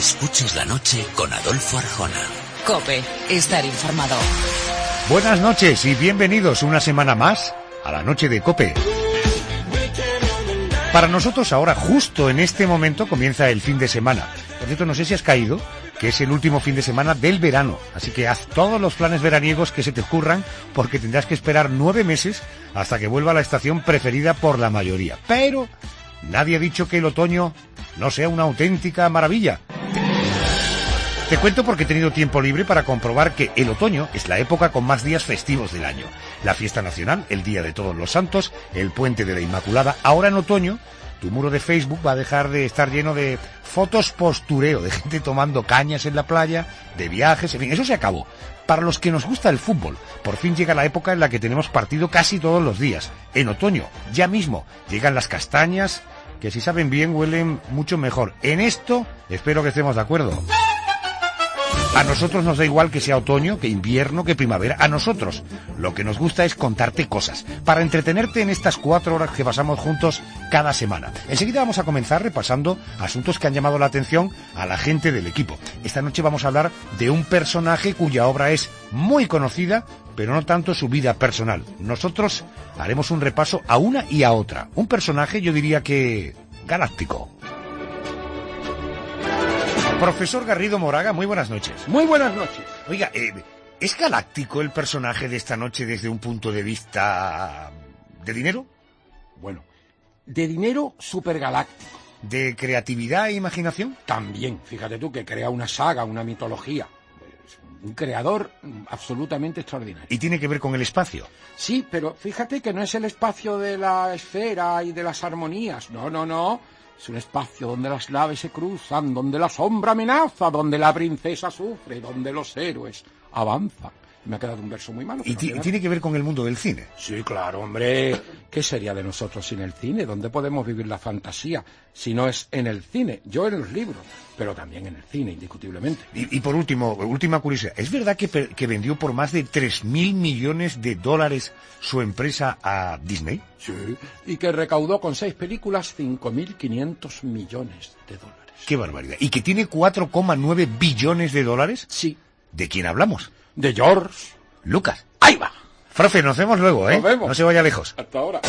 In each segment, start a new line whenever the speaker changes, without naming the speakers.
Escuchas la noche con Adolfo Arjona.
COPE, estar informado.
Buenas noches y bienvenidos una semana más a la noche de COPE. Para nosotros ahora, justo en este momento, comienza el fin de semana. Por cierto, no sé si has caído, que es el último fin de semana del verano. Así que haz todos los planes veraniegos que se te ocurran, porque tendrás que esperar 9 meses hasta que vuelva la estación preferida por la mayoría. Pero nadie ha dicho que el otoño no sea una auténtica maravilla. Te cuento porque he tenido tiempo libre para comprobar que el otoño es la época con más días festivos del año. La fiesta nacional, el Día de Todos los Santos, el Puente de la Inmaculada. Ahora en otoño, tu muro de Facebook va a dejar de estar lleno de fotos postureo, de gente tomando cañas en la playa, de viajes, en fin, eso se acabó. Para los que nos gusta el fútbol, por fin llega la época en la que tenemos partido casi todos los días. En otoño, ya mismo, llegan las castañas, que si saben bien huelen mucho mejor. En esto, espero que estemos de acuerdo. A nosotros nos da igual que sea otoño, que invierno, que primavera. A nosotros lo que nos gusta es contarte cosas, para entretenerte en estas 4 horas que pasamos juntos cada semana. Enseguida vamos a comenzar repasando asuntos que han llamado la atención a la gente del equipo. Esta noche vamos a hablar de un personaje cuya obra es muy conocida, pero no tanto su vida personal. Nosotros haremos un repaso a una y a otra. Un personaje, yo diría que galáctico. Profesor Garrido Moraga, muy buenas noches.
Muy buenas noches.
Oiga, ¿es galáctico el personaje de esta noche desde un punto de vista de dinero?
Bueno, de dinero supergaláctico.
¿De creatividad e imaginación?
También, fíjate tú, que crea una saga, una mitología. Es un creador absolutamente extraordinario.
¿Y tiene que ver con el espacio?
Sí, pero fíjate que no es el espacio de la esfera y de las armonías. No. Es un espacio donde las naves se cruzan, donde la sombra amenaza, donde la princesa sufre, donde los héroes avanzan. Me ha quedado un verso muy malo.
¿Y tiene que ver con el mundo del cine?
Sí, claro, hombre. ¿Qué sería de nosotros sin el cine? ¿Dónde podemos vivir la fantasía si no es en el cine? Yo en los libros, pero también en el cine, indiscutiblemente.
Y por último, última curiosidad. ¿Es verdad que vendió por más de 3.000 millones de dólares su empresa a Disney?
Sí, y que recaudó con 6 películas 5.500 millones de dólares.
¡Qué barbaridad! ¿Y que tiene 4,9 billones de dólares?
Sí.
¿De quién hablamos?
De George
Lucas.
¡Ahí va!
Profe, nos vemos luego, ¿eh?
Nos vemos.
No se vaya lejos.
Hasta ahora.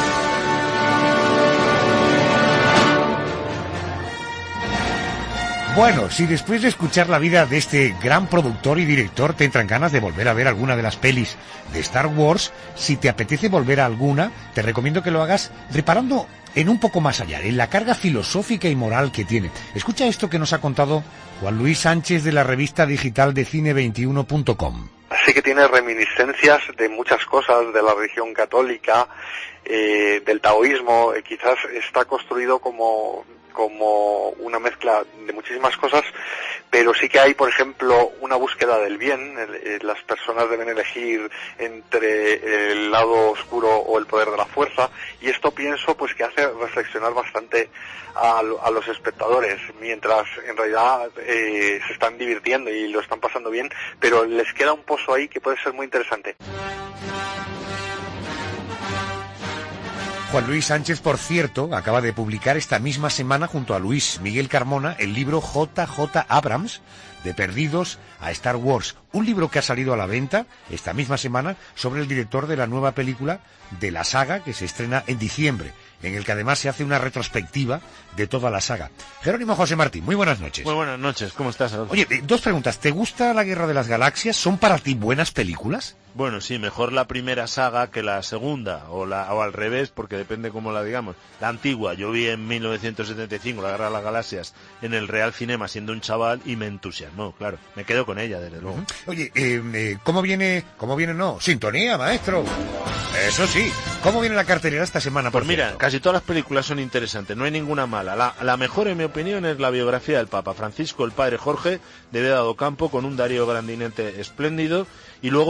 Bueno, si después de escuchar la vida de este gran productor y director te entran ganas de volver a ver alguna de las pelis de Star Wars, si te apetece volver a alguna, te recomiendo que lo hagas reparando en un poco más allá, en la carga filosófica y moral que tiene. Escucha esto que nos ha contado Juan Luis Sánchez de la revista digital de Cine21.com.
Así que tiene reminiscencias de muchas cosas, de la religión católica, del taoísmo. Quizás está construido como una mezcla de muchísimas cosas, pero sí que hay, por ejemplo, una búsqueda del bien. Las personas deben elegir entre el lado oscuro o el poder de la fuerza, y esto pienso pues que hace reflexionar bastante a los espectadores, mientras en realidad se están divirtiendo y lo están pasando bien, pero les queda un pozo ahí que puede ser muy interesante.
Juan Luis Sánchez, por cierto, acaba de publicar esta misma semana junto a Luis Miguel Carmona el libro J.J. Abrams, de Perdidos a Star Wars, un libro que ha salido a la venta esta misma semana sobre el director de la nueva película de la saga que se estrena en diciembre, en el que además se hace una retrospectiva de toda la saga. Jerónimo José Martín, muy buenas noches.
Muy buenas noches, ¿cómo estás, Adolfo?
Oye, 2 preguntas. ¿Te gusta la Guerra de las Galaxias? ¿Son para ti buenas películas?
Bueno, sí, mejor la primera saga que la segunda, o al revés, porque depende cómo la digamos. La antigua, yo vi en 1975 la Guerra de las Galaxias en el Real Cinema siendo un chaval y me entusiasmó, claro. Me quedo con ella, desde luego.
Oye, ¿cómo viene? No, sintonía, maestro. Eso sí. ¿Cómo viene la cartelera esta semana?
Pues mira, casi todas las películas son interesantes, no hay ninguna mala. La mejor, en mi opinión, es la biografía del Papa Francisco, el padre Jorge, de Vedado Campo, con un Darío Grandinetti espléndido, y luego con una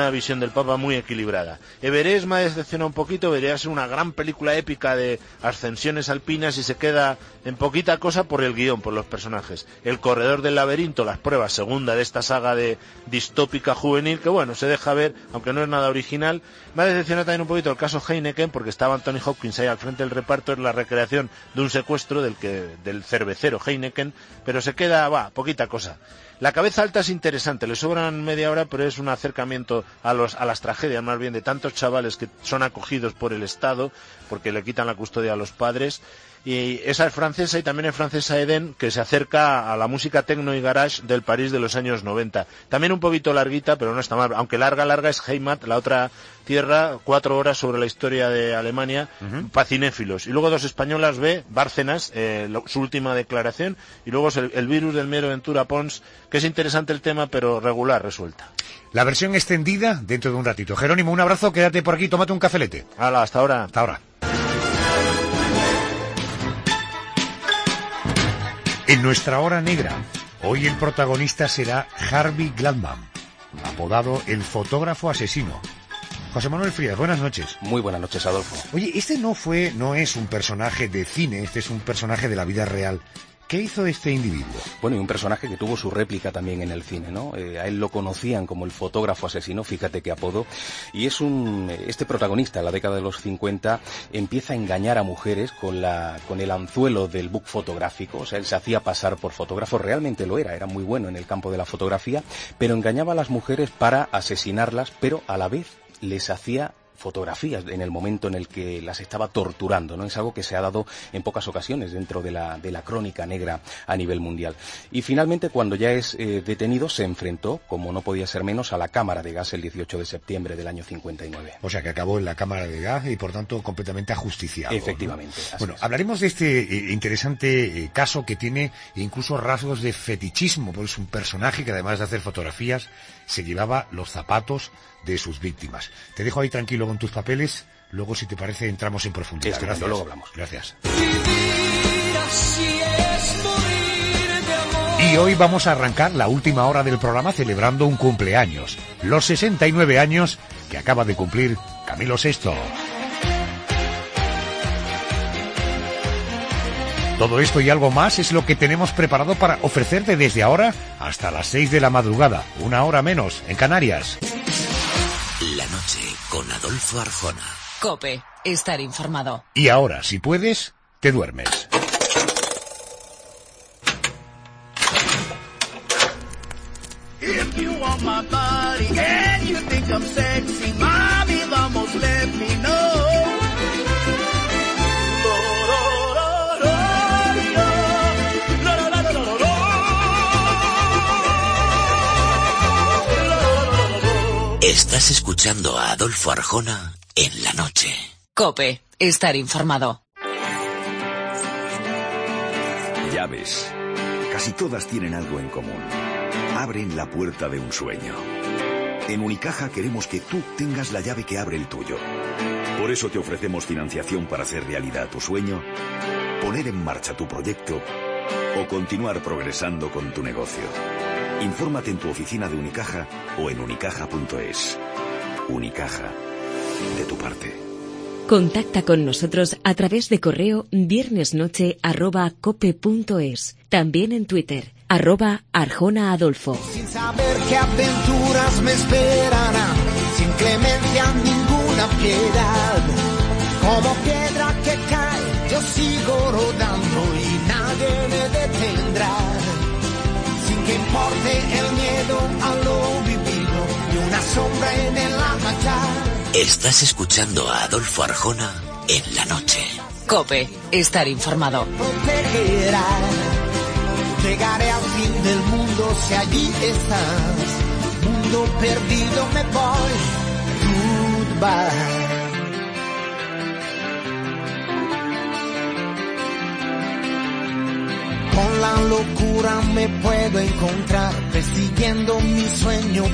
una visión del Papa muy equilibrada. Everest me ha decepcionado un poquito, debería ser una gran película épica de ascensiones alpinas y se queda en poquita cosa por el guión, por los personajes. El corredor del laberinto, las pruebas, segunda de esta saga de distópica juvenil, que bueno, se deja ver, aunque no es nada original. Me ha decepcionado también un poquito el caso Heineken, porque estaba Anthony Hopkins ahí al frente del reparto, es la recreación de un secuestro del cervecero Heineken, pero se queda, poquita cosa. La cabeza alta es interesante, le sobran media hora, pero es un acercamiento a las tragedias, más bien, de tantos chavales que son acogidos por el Estado, porque le quitan la custodia a los padres. Y esa es francesa, y también es francesa Eden, que se acerca a la música techno y garage del París de los años 90. También un poquito larguita, pero no está mal. Aunque larga es Heimat, la otra tierra, 4 horas sobre la historia de Alemania, para cinéfilos. Y luego 2 españolas, Bárcenas, su última declaración, y luego es el virus del Mero Ventura Pons, que es interesante el tema, pero regular resuelta.
La versión extendida dentro de un ratito. Jerónimo, un abrazo, quédate por aquí, tómate un cafelete.
Hala, hasta ahora.
Hasta ahora. En nuestra hora negra, hoy el protagonista será Harvey Gladman, apodado el fotógrafo asesino. José Manuel Frías, buenas noches.
Muy buenas noches, Adolfo.
Oye, este no es un personaje de cine, este es un personaje de la vida real. ¿Qué hizo este individuo?
Bueno, y un personaje que tuvo su réplica también en el cine, ¿no? A él lo conocían como el fotógrafo asesino, fíjate qué apodo, y es este protagonista en la década de los 50 empieza a engañar a mujeres con el anzuelo del book fotográfico. O sea, él se hacía pasar por fotógrafo, realmente lo era muy bueno en el campo de la fotografía, pero engañaba a las mujeres para asesinarlas, pero a la vez les hacía fotografías en el momento en el que las estaba torturando, ¿no? Es algo que se ha dado en pocas ocasiones dentro de la crónica negra a nivel mundial. Y finalmente, cuando ya es detenido, se enfrentó, como no podía ser menos, a la cámara de gas el 18 de septiembre del año 59.
O sea, que acabó en la cámara de gas y, por tanto, completamente ajusticiado.
Efectivamente.
¿No? Bueno, hablaremos de este interesante caso que tiene incluso rasgos de fetichismo, porque es un personaje que, además de hacer fotografías, se llevaba los zapatos de sus víctimas. Te dejo ahí tranquilo con tus papeles, luego, si te parece, entramos en profundidad.
Gracias. Luego hablamos.
Gracias. Y hoy vamos a arrancar la última hora del programa celebrando un cumpleaños, los 69 años que acaba de cumplir Camilo VI. Todo esto y algo más es lo que tenemos preparado para ofrecerte desde ahora hasta las 6 de la madrugada, 1 hora menos, en Canarias.
La noche con Adolfo Arjona.
COPE, estar informado.
Y ahora, si puedes, te duermes.
If you want my body and you think I'm sexy, mami, vamos, let me know.
Estás escuchando a Adolfo Arjona en la noche.
COPE, estar informado.
Llaves. Casi todas tienen algo en común. Abren la puerta de un sueño. En Unicaja queremos que tú tengas la llave que abre el tuyo. Por eso te ofrecemos financiación para hacer realidad tu sueño, poner en marcha tu proyecto o continuar progresando con tu negocio. Infórmate en tu oficina de Unicaja o en unicaja.es. Unicaja, de tu parte.
Contacta con nosotros a través de correo viernesnoche@cope.es. También en Twitter, @ArjonaAdolfo.
Sin saber qué aventuras me esperarán, sin clemencia ninguna piedad. Como piedra que cae, yo sigo rodando y nadie me detendrá. Sin que importe el miedo a lo vivido y una sombra en el amanecer.
Estás escuchando a Adolfo Arjona en la noche.
COPE, estar informado.
Llegaré al fin del mundo si allí estás. Mundo perdido me voy. Goodbye. Con la locura me puedo encontrar, persiguiendo mi sueño perdido.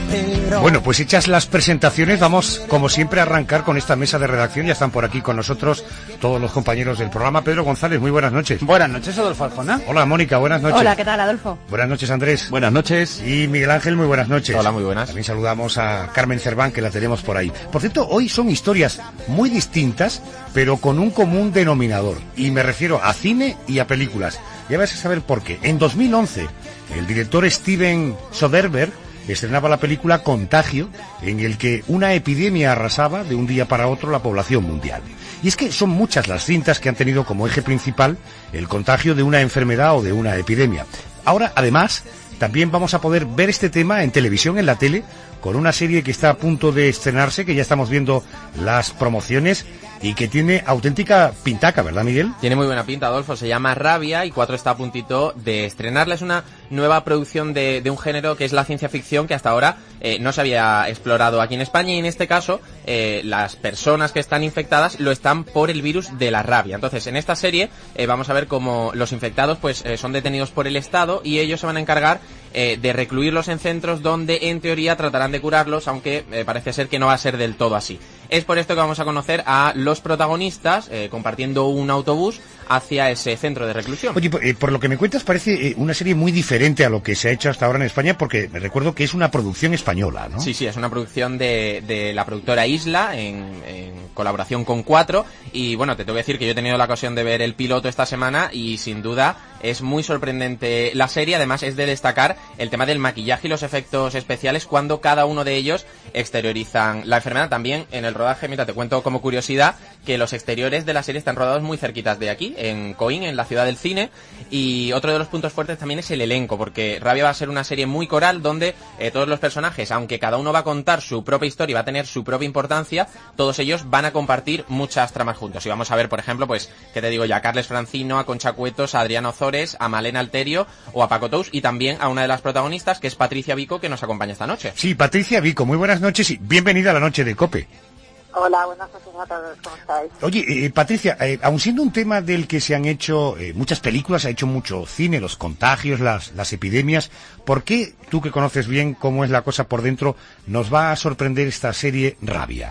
negro.
Bueno, pues hechas las presentaciones, vamos como siempre a arrancar con esta mesa de redacción. Ya están por aquí con nosotros todos los compañeros del programa. Pedro González, muy buenas noches.
Buenas noches, Adolfo Arjona.
Hola, Mónica, buenas noches.
Hola, ¿qué tal, Adolfo?
Buenas noches, Andrés.
Buenas noches.
Y Miguel Ángel, muy buenas noches.
Hola, muy buenas.
También saludamos a Carmen Cerván, que la tenemos por ahí. Por cierto, hoy son historias muy distintas, pero con un común denominador. Y me refiero a cine y a películas. Ya vas a saber por qué. En 2011, el director Steven Soderbergh estrenaba la película Contagio, en el que una epidemia arrasaba de un día para otro la población mundial. Y es que son muchas las cintas que han tenido como eje principal el contagio de una enfermedad o de una epidemia. Ahora, además, también vamos a poder ver este tema en televisión, en la tele, con una serie que está a punto de estrenarse, que ya estamos viendo las promociones y que tiene auténtica pintaca, ¿verdad, Miguel?
Tiene muy buena pinta, Adolfo. Se llama Rabia y 4 está a puntito de estrenarla. Es una nueva producción de un género que es la ciencia ficción, que hasta ahora no se había explorado aquí en España, y en este caso las personas que están infectadas lo están por el virus de la rabia. Entonces, en esta serie vamos a ver cómo los infectados pues son detenidos por el Estado, y ellos se van a encargar de recluirlos en centros donde en teoría tratarán de curarlos, aunque parece ser que no va a ser del todo así. Es por esto que vamos a conocer a los protagonistas compartiendo un autobús hacia ese centro de reclusión.
Oye, por lo que me cuentas parece una serie muy diferente a lo que se ha hecho hasta ahora en España, porque me recuerdo que es una producción española, ¿no?
Sí, es una producción de la productora Isla en colaboración con 4, y bueno, te tengo que decir que yo he tenido la ocasión de ver el piloto esta semana y sin duda es muy sorprendente la serie. Además es de destacar el tema del maquillaje y los efectos especiales cuando cada uno de ellos exteriorizan la enfermedad. También en el rodaje, mira, te cuento como curiosidad que los exteriores de la serie están rodados muy cerquitas de aquí, en Coín, en la ciudad del cine, y otro de los puntos fuertes también es el elenco, porque Rabia va a ser una serie muy coral donde todos los personajes, aunque cada uno va a contar su propia historia y va a tener su propia importancia, todos ellos van a compartir muchas tramas juntos. Y vamos a ver, por ejemplo, pues, ¿qué te digo ya? A Carles Francino, a Concha Cuetos, a Adrián Ozores, a Malena Alterio o a Paco Tous, y también a una de las protagonistas, que es Patricia Vico, que nos acompaña esta noche.
Sí, Patricia Vico, muy buenas noches y bienvenida a la noche de COPE.
Hola, buenas noches a todos, ¿cómo estáis?
Oye, Patricia, aun siendo un tema del que se han hecho muchas películas, se ha hecho mucho cine, los contagios, las epidemias, ¿por qué, tú que conoces bien cómo es la cosa por dentro, nos va a sorprender esta serie Rabia?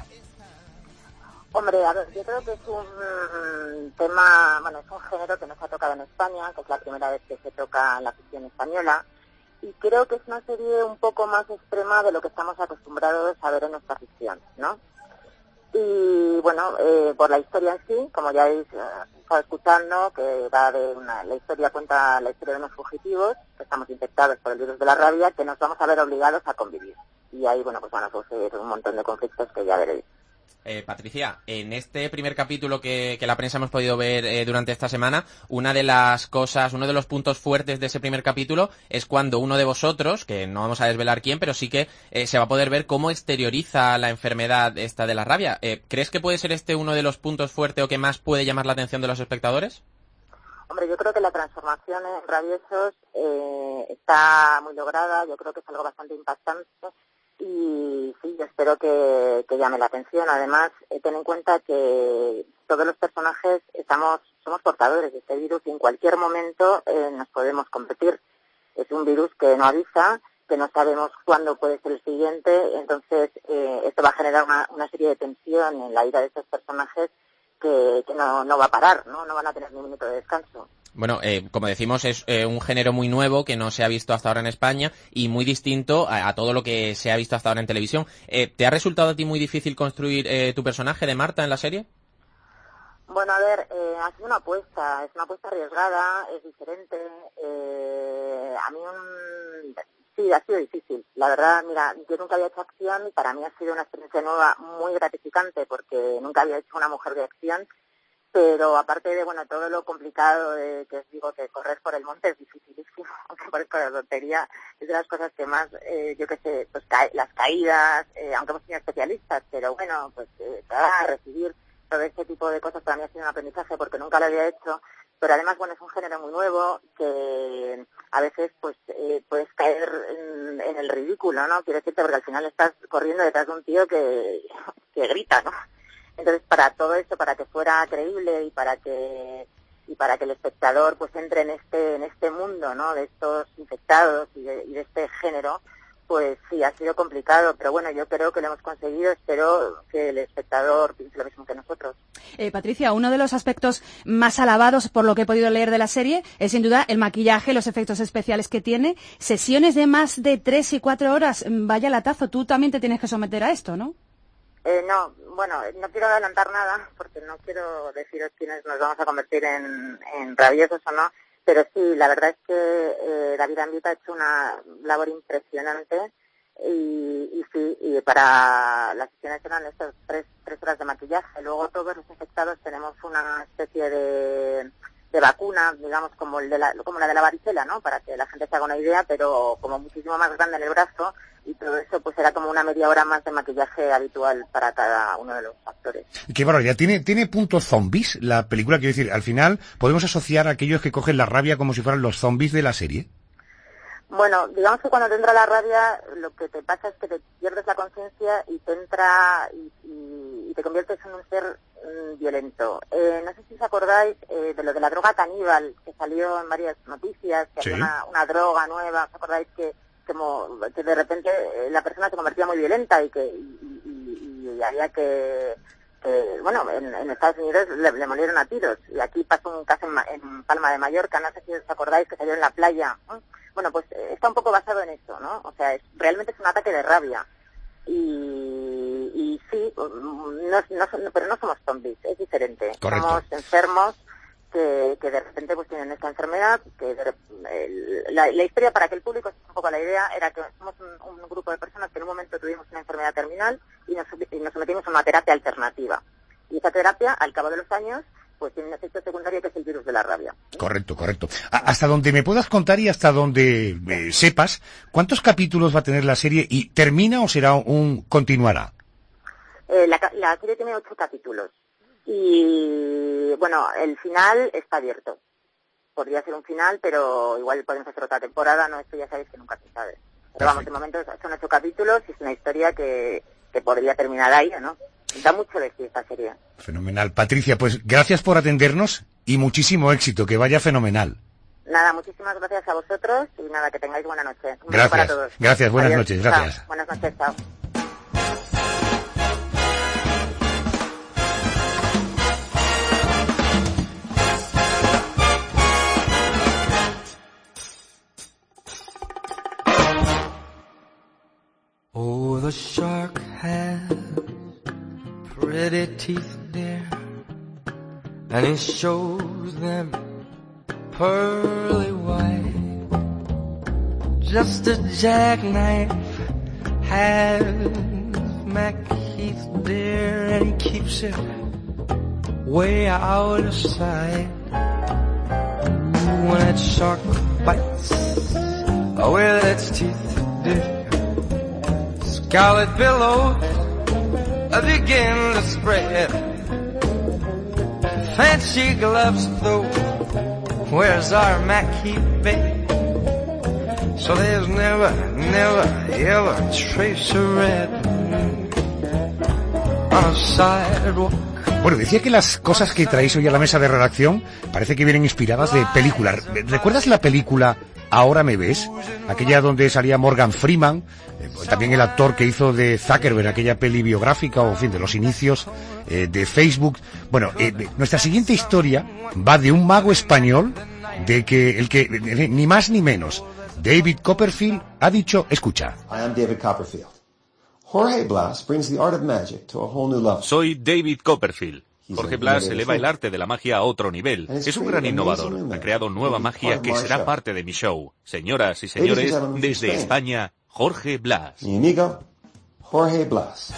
Hombre, a ver, yo creo que es un tema, bueno, es un género que no se ha tocado en España, que es la primera vez que se toca en la ficción española, y creo que es una serie un poco más extrema de lo que estamos acostumbrados a ver en nuestra ficción, ¿no? Y bueno, por la historia en sí, como ya habéis estado escuchando, que va de la historia cuenta la historia de unos fugitivos que estamos infectados por el virus de la rabia, que nos vamos a ver obligados a convivir. Y ahí, bueno, pues van a suceder un montón de conflictos que ya veréis.
Patricia, en este primer capítulo que la prensa hemos podido ver durante esta semana, una de las cosas, uno de los puntos fuertes de ese primer capítulo es cuando uno de vosotros, que no vamos a desvelar quién, pero sí que se va a poder ver cómo exterioriza la enfermedad esta de la rabia. ¿Crees que puede ser este uno de los puntos fuertes o que más puede llamar la atención de los espectadores?
Hombre, yo creo que la transformación en Rabiosos está muy lograda, yo creo que es algo bastante impactante. Y sí, yo espero que llame la atención. Además, ten en cuenta que todos los personajes somos portadores de este virus y en cualquier momento nos podemos convertir. Es un virus que no avisa, que no sabemos cuándo puede ser el siguiente, entonces esto va a generar una serie de tensión en la vida de estos personajes que no va a parar, ¿no? No van a tener ni un minuto de descanso.
Bueno, como decimos, es un género muy nuevo que no se ha visto hasta ahora en España y muy distinto a todo lo que se ha visto hasta ahora en televisión. ¿Te ha resultado a ti muy difícil construir tu personaje de Marta en la serie?
Bueno, a ver, ha sido una apuesta, es una apuesta arriesgada, es diferente. A mí sí, ha sido difícil. La verdad, mira, yo nunca había hecho acción y para mí ha sido una experiencia nueva muy gratificante porque nunca había hecho una mujer de acción. Pero aparte de, bueno, todo lo complicado que os digo que correr por el monte es dificilísimo, aunque parezca la tontería, es de las cosas que más, yo qué sé, pues las caídas, aunque hemos sido especialistas, pero bueno, pues recibir todo este tipo de cosas para mí ha sido un aprendizaje porque nunca lo había hecho, pero además, bueno, es un género muy nuevo que a veces pues puedes caer en el ridículo, ¿no? Quiero decirte, porque al final estás corriendo detrás de un tío que grita, ¿no? Entonces, para todo esto, para que fuera creíble y para que el espectador pues entre en este mundo, ¿no? De estos infectados y de este género, pues sí, ha sido complicado, pero bueno, yo creo que lo hemos conseguido, espero que el espectador piense lo mismo que nosotros.
Patricia, uno de los aspectos más alabados por lo que he podido leer de la serie es sin duda el maquillaje, los efectos especiales que tiene, sesiones de más de 3 y 4 horas, vaya latazo, tú también te tienes que someter a esto, ¿no?
No, bueno, no quiero adelantar nada, porque no quiero deciros quiénes nos vamos a convertir en rabiosos o no, pero sí, la verdad es que David Ambita ha hecho una labor impresionante y sí, y para las sesiones eran estas 3 horas de maquillaje. Luego todos los afectados tenemos una especie de vacuna, digamos, como la de la varicela, ¿no? Para que la gente se haga una idea, pero como muchísimo más grande en el brazo, y todo eso pues era como una media hora más de maquillaje habitual para cada uno de los actores.
Qué barbaridad. ¿Tiene puntos zombies la película? Quiero decir, al final, ¿podemos asociar a aquellos que cogen la rabia como si fueran los zombies de la serie?
Bueno, digamos que cuando te entra la rabia, lo que te pasa es que te pierdes la conciencia y te entra y te conviertes en un ser violento. No sé si os acordáis de lo de la droga caníbal, que salió en varias noticias, que había una droga nueva. ¿Os acordáis que de repente la persona se convertía muy violenta y había que bueno, en Estados Unidos le molieron a tiros, y aquí pasó un caso en Palma de Mallorca, no sé si os acordáis, que salió en la playa, ¿no? Bueno, pues está un poco basado en eso, ¿no? O sea, realmente es un ataque de rabia. Y sí, pero no somos zombies, es diferente.
Correcto.
Somos enfermos que de repente pues tienen esta enfermedad, la historia, para que el público se haga un poco la idea, era que somos un grupo de personas que en un momento tuvimos una enfermedad terminal y nos sometimos a una terapia alternativa. Y esa terapia, al cabo de los años, pues tiene un efecto secundario que es el virus de la rabia.
Correcto. Hasta donde me puedas contar y hasta donde sepas, ¿cuántos capítulos va a tener la serie y termina o será un continuará?
La serie tiene 8 capítulos y, bueno, el final está abierto. Podría ser un final, pero igual podemos hacer otra temporada, no, esto ya sabéis que nunca se sabe. Pero perfecto. Vamos, de momento son 8 capítulos y es una historia que podría terminar ahí, ¿no? Da mucho de sí esta serie.
Fenomenal. Patricia, pues gracias por atendernos y muchísimo éxito, que vaya fenomenal.
Nada, muchísimas gracias a vosotros y nada, que tengáis buena noche. Un
gracias.
Para todos.
Gracias, buenas
Adiós.
noches, gracias.
Chao. Buenas noches, chao.
Oh, the shark has pretty teeth, dear, and it shows them pearly white. Just a jackknife has MacHeath, dear, and he keeps it way out of sight. When that shark bites with its teeth, dear, scarlet billows begin to spread. Fancy gloves though, where's our MacHeath babe? So there's never, ever a trace of red on a sidewalk.
Bueno, decía que las cosas que traéis hoy a la mesa de redacción parece que vienen inspiradas de películas. ¿Recuerdas la película Ahora me ves? Aquella donde salía Morgan Freeman, también el actor que hizo de Zuckerberg, aquella peli biográfica, o en fin, de los inicios de Facebook. Bueno, nuestra siguiente historia va de un mago español, de que el que ni más ni menos, David Copperfield, ha dicho, escucha.
I am David Copperfield. Jorge Blas brings the art of magic to a whole new level.
Soy David Copperfield. Jorge Blas eleva el arte de la magia a otro nivel. Es un gran innovador. Ha creado nueva magia que será parte de mi show. Señoras y señores, desde España, Jorge Blas.
Mi amigo, Jorge Blas.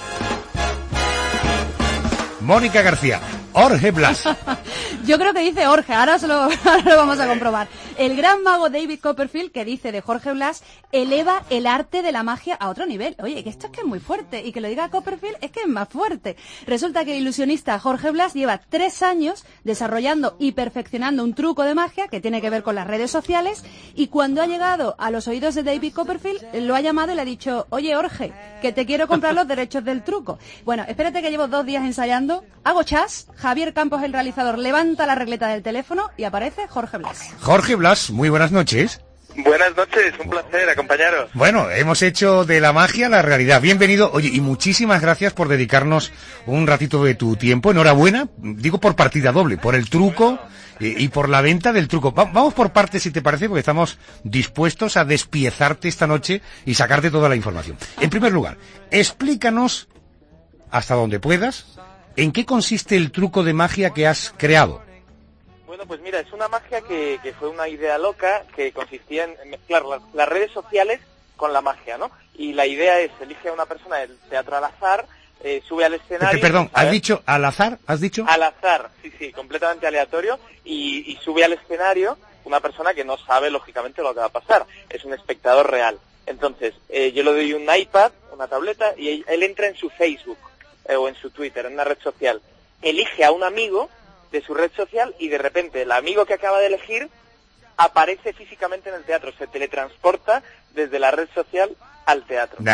Mónica García, Jorge Blas.
Yo creo que dice Jorge, ahora lo vamos a comprobar. El gran mago David Copperfield, que dice de Jorge Blas, eleva el arte de la magia a otro nivel. Oye, que esto es que es muy fuerte, y que lo diga Copperfield es que es más fuerte. Resulta que el ilusionista Jorge Blas lleva 3 años desarrollando y perfeccionando un truco de magia que tiene que ver con las redes sociales, y cuando ha llegado a los oídos de David Copperfield, lo ha llamado y le ha dicho, oye Jorge, que te quiero comprar los derechos del truco. Bueno, espérate que llevo 2 días ensayando, hago chas, Javier Campos, el realizador, levanta la regleta del teléfono y aparece Jorge Blas.
Jorge Blas, muy buenas noches.
Buenas noches, un placer acompañaros.
Bueno, hemos hecho de la magia la realidad. Bienvenido. Oye, y muchísimas gracias por dedicarnos un ratito de tu tiempo. Enhorabuena, digo por partida doble, por el truco y por la venta del truco. Vamos por partes, si te parece, porque estamos dispuestos a despiezarte esta noche y sacarte toda la información. En primer lugar, explícanos, hasta donde puedas, en qué consiste el truco de magia que has creado.
Bueno, pues mira, es una magia que fue una idea loca que consistía en mezclar las redes sociales con la magia, ¿no? Y la idea es, elige a una persona del teatro al azar, sube al escenario...
Perdón, ¿has dicho al azar? ¿Has dicho?
Al azar, sí, completamente aleatorio, y sube al escenario una persona que no sabe, lógicamente, lo que va a pasar. Es un espectador real. Entonces, yo le doy un iPad, una tableta, y él entra en su Facebook, o en su Twitter, en una red social. Elige a un amigo de su red social y de repente el amigo que acaba de elegir aparece físicamente en el teatro, se teletransporta desde la red social al teatro.
No.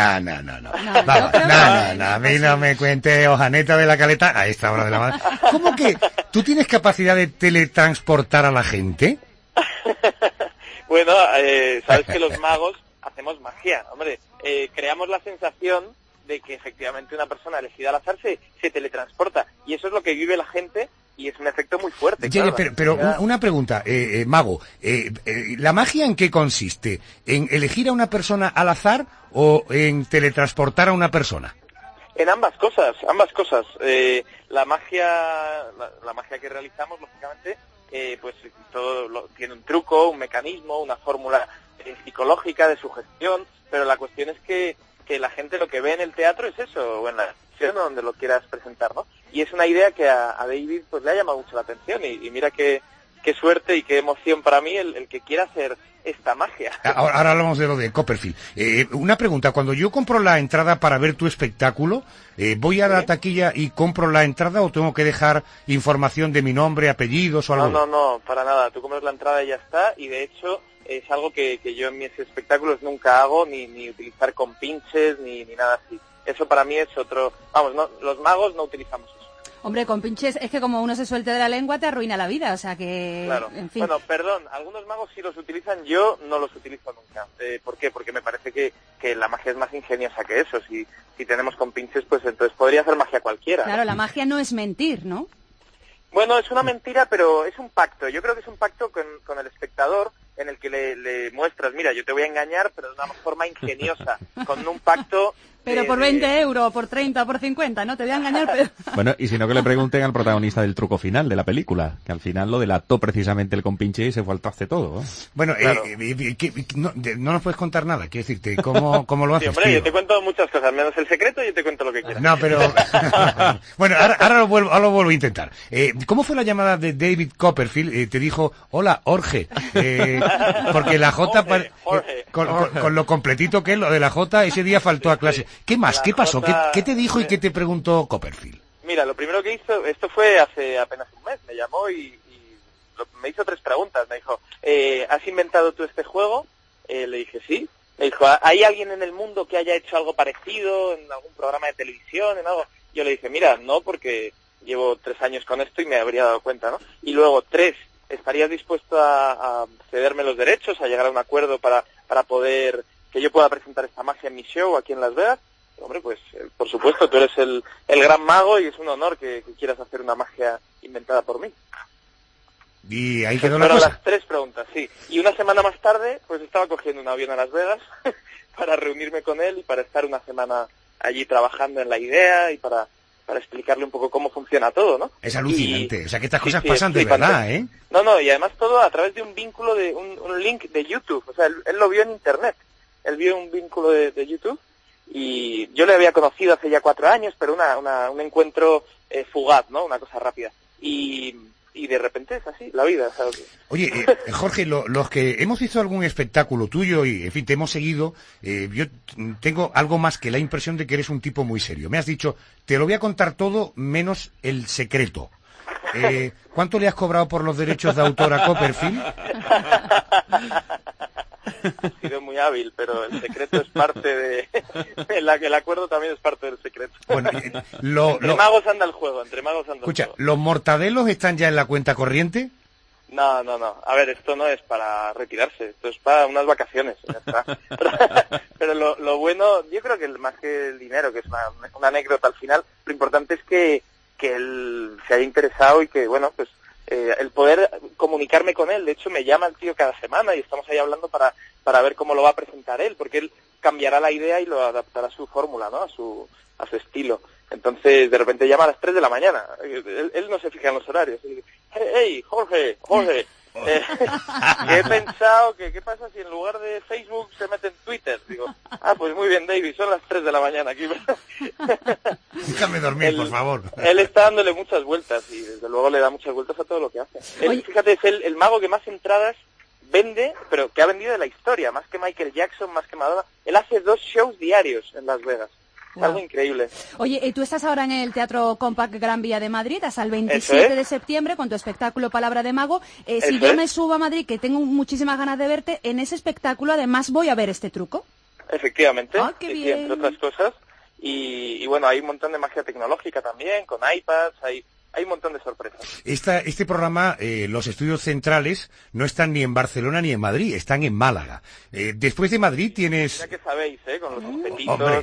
A mí no me cuente hojaneta de la caleta a esta hora de la mañana. ¿Cómo que tú tienes capacidad de teletransportar a la gente?
Bueno, sabes que los magos hacemos magia, hombre, creamos la sensación de que efectivamente una persona elegida al azar se teletransporta, y eso es lo que vive la gente. Y es un efecto muy fuerte.
Claro, pero
claro.
Una pregunta, Mago. ¿La magia en qué consiste? ¿En elegir a una persona al azar o en teletransportar a una persona?
En ambas cosas. La magia que realizamos, lógicamente, pues todo tiene un truco, un mecanismo, una fórmula psicológica de sugestión, pero la cuestión es que la gente lo que ve en el teatro es eso, o en la donde lo quieras presentar, ¿no? Y es una idea que a David pues le ha llamado mucho la atención y mira qué suerte y qué emoción para mí el que quiera hacer esta magia.
Ahora hablamos de lo de Copperfield. Una pregunta, cuando yo compro la entrada para ver tu espectáculo, ¿voy a la taquilla y compro la entrada o tengo que dejar información de mi nombre, apellidos o algo?
No, para nada. Tú compras la entrada y ya está, y de hecho es algo que yo en mis espectáculos nunca hago, ni utilizar compinches, ni nada así. Eso para mí es otro... Vamos, no, los magos no utilizamos eso.
Hombre, con pinches es que como uno se suelte de la lengua te arruina la vida, o sea que...
Claro.
En fin.
Bueno, perdón, algunos magos sí los utilizan, yo no los utilizo nunca. ¿Por qué? Porque me parece que la magia es más ingeniosa que eso. Si tenemos compinches, pues entonces podría hacer magia cualquiera.
Claro, la magia no es mentir, ¿no?
Bueno, es una mentira, pero es un pacto. Yo creo que es un pacto con el espectador en el que le muestras, mira, yo te voy a engañar, pero de una forma ingeniosa, con un pacto...
Pero por 20 euros, por 30, por 50, ¿no? Te voy a engañar, pero...
Bueno, y si no que le pregunten al protagonista del truco final de la película, que al final lo delató precisamente el compinche y se fue al traste todo, ¿eh?
Bueno, claro. No nos puedes contar nada, quiero decirte, ¿cómo lo haces?
Sí, hombre, tío. Yo te cuento muchas cosas, menos el secreto, yo te cuento lo que quieras.
No, pero... Bueno, ahora lo vuelvo a intentar. ¿Cómo fue la llamada de David Copperfield? Te dijo, hola, Jorge, porque la J...
Jorge.
Con lo completito que es, lo de la J, ese día faltó a clase. ¿Qué más? ¿Qué pasó? ¿Qué te dijo y qué te preguntó Copperfield?
Mira, lo primero que hizo, esto fue hace apenas un mes, me llamó y me hizo 3 preguntas. Me dijo, ¿has inventado tú este juego? Le dije, sí. Me dijo, ¿hay alguien en el mundo que haya hecho algo parecido en algún programa de televisión, en algo? Yo le dije, mira, no, porque llevo 3 años con esto y me habría dado cuenta, ¿no? Y luego, 3, ¿estarías dispuesto a cederme los derechos, a llegar a un acuerdo para poder... que yo pueda presentar esta magia en mi show aquí en Las Vegas? Hombre, pues por supuesto, tú eres el gran mago y es un honor que quieras hacer una magia inventada por mí.
Y ahí quedó la cosa.
Fueron las 3 preguntas, sí. Y una semana más tarde, pues estaba cogiendo un avión a Las Vegas para reunirme con él y para estar una semana allí trabajando en la idea y para explicarle un poco cómo funciona todo, ¿no?
Es alucinante, o sea que estas cosas pasan de verdad, ¿eh?
No, y además todo a través de un vínculo de un link de YouTube, o sea, él lo vio en internet. Él vio un vínculo de YouTube y yo le había conocido hace ya 4 años, pero un encuentro fugaz, ¿no? Una cosa rápida. Y de repente es así, la vida, ¿sabes?
Oye, Jorge, los que hemos visto algún espectáculo tuyo y, en fin, te hemos seguido, yo tengo algo más que la impresión de que eres un tipo muy serio. Me has dicho, te lo voy a contar todo menos el secreto. ¿Cuánto le has cobrado por los derechos de autor a Copperfield?
Ha sido muy hábil, pero el secreto es parte de... el acuerdo también es parte del secreto.
Bueno,
entre magos anda el juego,
Escucha, ¿los mortadelos están ya en la cuenta corriente?
No. A ver, esto no es para retirarse, esto es para unas vacaciones. Ya está. Pero lo bueno, yo creo que más que el dinero, que es una anécdota al final, lo importante es que él se haya interesado y que, bueno, pues el poder comunicarme con él. De hecho, me llama el tío cada semana y estamos ahí hablando para ver cómo lo va a presentar él, porque él cambiará la idea y lo adaptará a su fórmula, ¿no? A su estilo. Entonces, de repente llama a las 3 de la mañana. Él no se fija en los horarios. Él dice, hey, Jorge, he pensado que qué pasa si en lugar de Facebook se mete en Twitter. Digo, pues muy bien, David, son las 3 de la mañana aquí.
Déjame dormir, por favor.
Él está dándole muchas vueltas y desde luego le da muchas vueltas a todo lo que hace. Él, fíjate, es el mago que más entradas vende, pero que ha vendido de la historia, más que Michael Jackson, más que Madonna. Él hace 2 shows diarios en Las Vegas. Wow. Algo increíble.
Oye, tú estás ahora en el Teatro Compact Gran Vía de Madrid, hasta el 27 de septiembre con tu espectáculo Palabra de Mago. Si yo me subo a Madrid, que tengo muchísimas ganas de verte, en ese espectáculo además voy a ver este truco.
Efectivamente,
qué
sí,
bien.
entre otras cosas. Y bueno, hay un montón de magia tecnológica también, con iPads, hay un montón de sorpresas.
Este programa, los estudios centrales no están ni en Barcelona ni en Madrid, están en Málaga. Después de Madrid tienes...
Ya que sabéis, con los espetitos.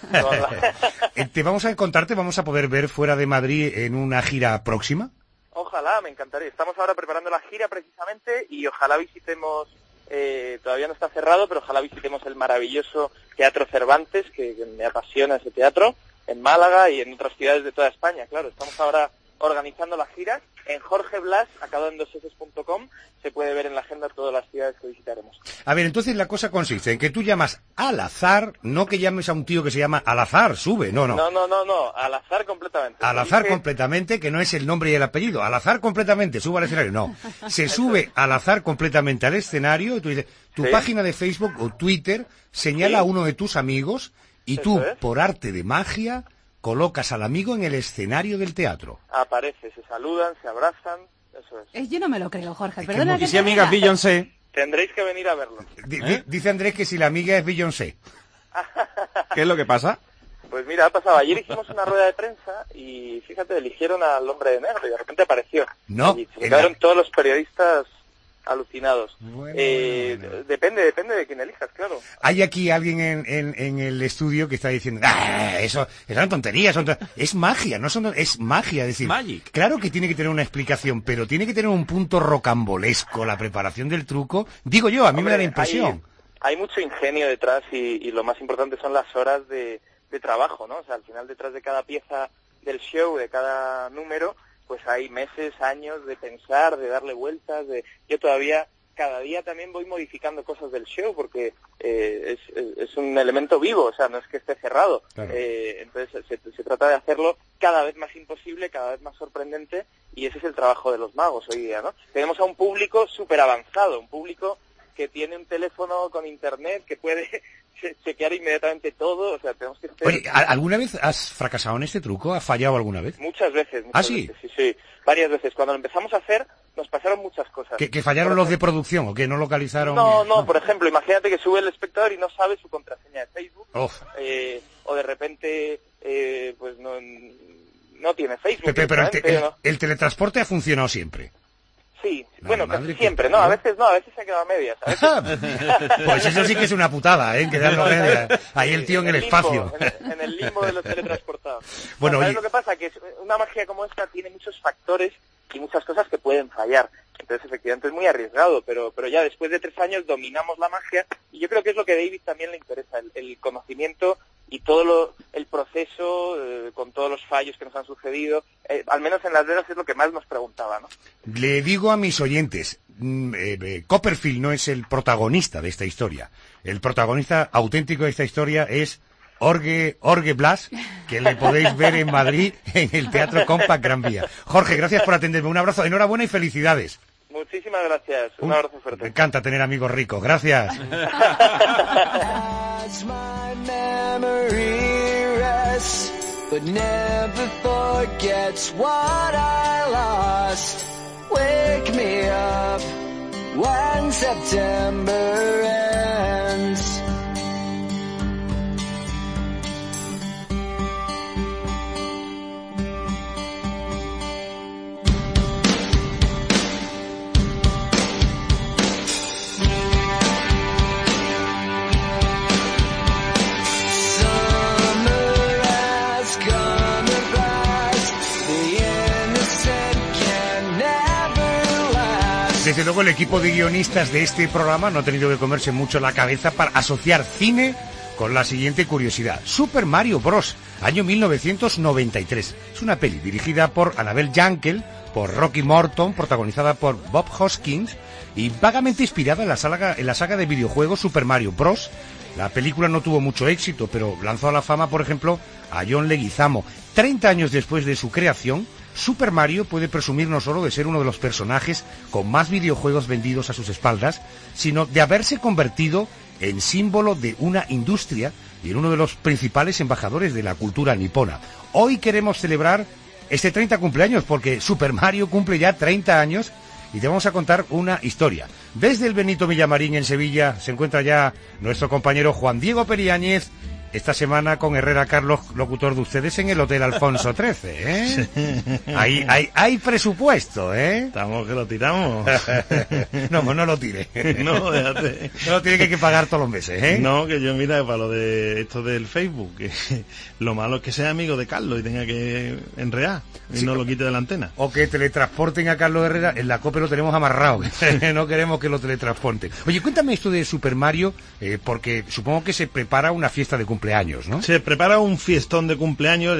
Te vamos a encontrarte, vamos a poder ver fuera de Madrid en una gira próxima.
Ojalá, me encantaría. Estamos ahora preparando la gira precisamente y ojalá visitemos, todavía no está cerrado, pero ojalá visitemos el maravilloso Teatro Cervantes, que me apasiona ese teatro, en Málaga y en otras ciudades de toda España. Claro, estamos ahora organizando la gira en Jorge Blas, acabado en 2s.com, se puede ver en la agenda todas las ciudades que visitaremos.
A ver, entonces la cosa consiste en que tú llamas al azar, no que llames a un tío que se llama al azar, sube, no,
al azar completamente.
Al azar completamente, que no es el nombre y el apellido, al azar completamente, sube al escenario, no. Se sube al azar completamente al escenario y tú dices, tu página de Facebook o Twitter señala a uno de tus amigos y tú, por arte de magia, colocas al amigo en el escenario del teatro.
Aparece, se saludan, se abrazan, eso es.
Yo no me lo creo, Jorge, perdona.
¿Y si amiga es Beyoncé?
Tendréis que venir a verlo.
Dice Andrés que si la amiga es Beyoncé.
¿Qué es lo que pasa?
Pues mira, ha pasado. Ayer hicimos una rueda de prensa y fíjate, eligieron al hombre de negro y de repente apareció.
No.
Y se quedaron todos los periodistas alucinados. Depende de quién elijas, claro.
Hay aquí alguien en el estudio que está diciendo, eso eran tonterías, es magia, es magia, es decir,
Magic.
Claro que tiene que tener una explicación, pero tiene que tener un punto rocambolesco la preparación del truco, digo yo, a mí me da la impresión.
Hay mucho ingenio detrás y lo más importante son las horas de trabajo, ¿no? O sea, al final detrás de cada pieza del show, de cada número, pues hay meses, años de pensar, de darle vueltas, yo todavía, cada día también voy modificando cosas del show porque es un elemento vivo, o sea, no es que esté cerrado. Claro. Entonces se trata de hacerlo cada vez más imposible, cada vez más sorprendente y ese es el trabajo de los magos hoy día, ¿no? Tenemos a un público súper avanzado, un público que tiene un teléfono con internet, que puede chequear inmediatamente todo, o sea, tenemos que...
Oye, ¿alguna vez has fracasado en este truco? ¿Has fallado alguna vez?
Muchas veces.
¿Sí?
Veces, sí, varias veces. Cuando lo empezamos a hacer, nos pasaron muchas cosas.
¿Que fallaron los de producción o que no localizaron...?
No, por ejemplo, imagínate que sube el espectador y no sabe su contraseña de Facebook, o de repente, pues no tiene Facebook.
Pero el teletransporte ha funcionado siempre.
Sí, bueno, casi siempre, ¿no? A veces se ha quedado a medias.
Pues eso sí que es una putada, quedarlo a medias. Ahí el tío en el espacio.
En el limbo de los teletransportados.
Bueno,
¿sabes lo que pasa? Que una magia como esta tiene muchos factores y muchas cosas que pueden fallar. Entonces, efectivamente, es muy arriesgado, pero ya después de 3 años dominamos la magia y yo creo que es lo que a David también le interesa, el conocimiento y todo el proceso con todos los fallos que nos han sucedido, al menos en Las Vegas es lo que más nos preguntaba, ¿no?
Le digo a mis oyentes, Copperfield no es el protagonista de esta historia. El protagonista auténtico de esta historia es Jorge Blas, que le podéis ver en Madrid en el Teatro Compact Gran Vía. Jorge, gracias por atenderme. Un abrazo, enhorabuena y felicidades.
Muchísimas gracias. Un abrazo fuerte.
Me encanta tener amigos ricos. Gracias.
But never forgets what I lost. Wake me up when September ends.
Desde luego el equipo de guionistas de este programa no ha tenido que comerse mucho la cabeza para asociar cine con la siguiente curiosidad. Super Mario Bros. Año 1993. Es una peli dirigida por Annabelle Jankel, por Rocky Morton, protagonizada por Bob Hoskins y vagamente inspirada en la saga de videojuegos Super Mario Bros. La película no tuvo mucho éxito, pero lanzó a la fama, por ejemplo, a John Leguizamo. 30 años después de su creación, Super Mario puede presumir no solo de ser uno de los personajes con más videojuegos vendidos a sus espaldas, sino de haberse convertido en símbolo de una industria y en uno de los principales embajadores de la cultura nipona. Hoy queremos celebrar este 30 cumpleaños porque Super Mario cumple ya 30 años y te vamos a contar una historia. Desde el Benito Villamarín en Sevilla se encuentra ya nuestro compañero Juan Diego Periáñez, esta semana con Herrera Carlos, locutor de ustedes, en el Hotel Alfonso XIII, ¿eh? Sí. Hay presupuesto, ¿eh?
Estamos que lo tiramos.
No, pues no lo tire.
No, déjate.
No lo tiene que hay que pagar todos los meses, ¿eh?
No, que yo mira, para lo de esto del Facebook, que lo malo es que sea amigo de Carlos y tenga que enrear y sí, no lo quite de la antena.
O que teletransporten a Carlos Herrera, en la COPE lo tenemos amarrado, no queremos que lo teletransporten. Oye, cuéntame esto de Super Mario, porque supongo que se prepara una fiesta de cumpleaños, ¿no?
Se prepara un fiestón de cumpleaños,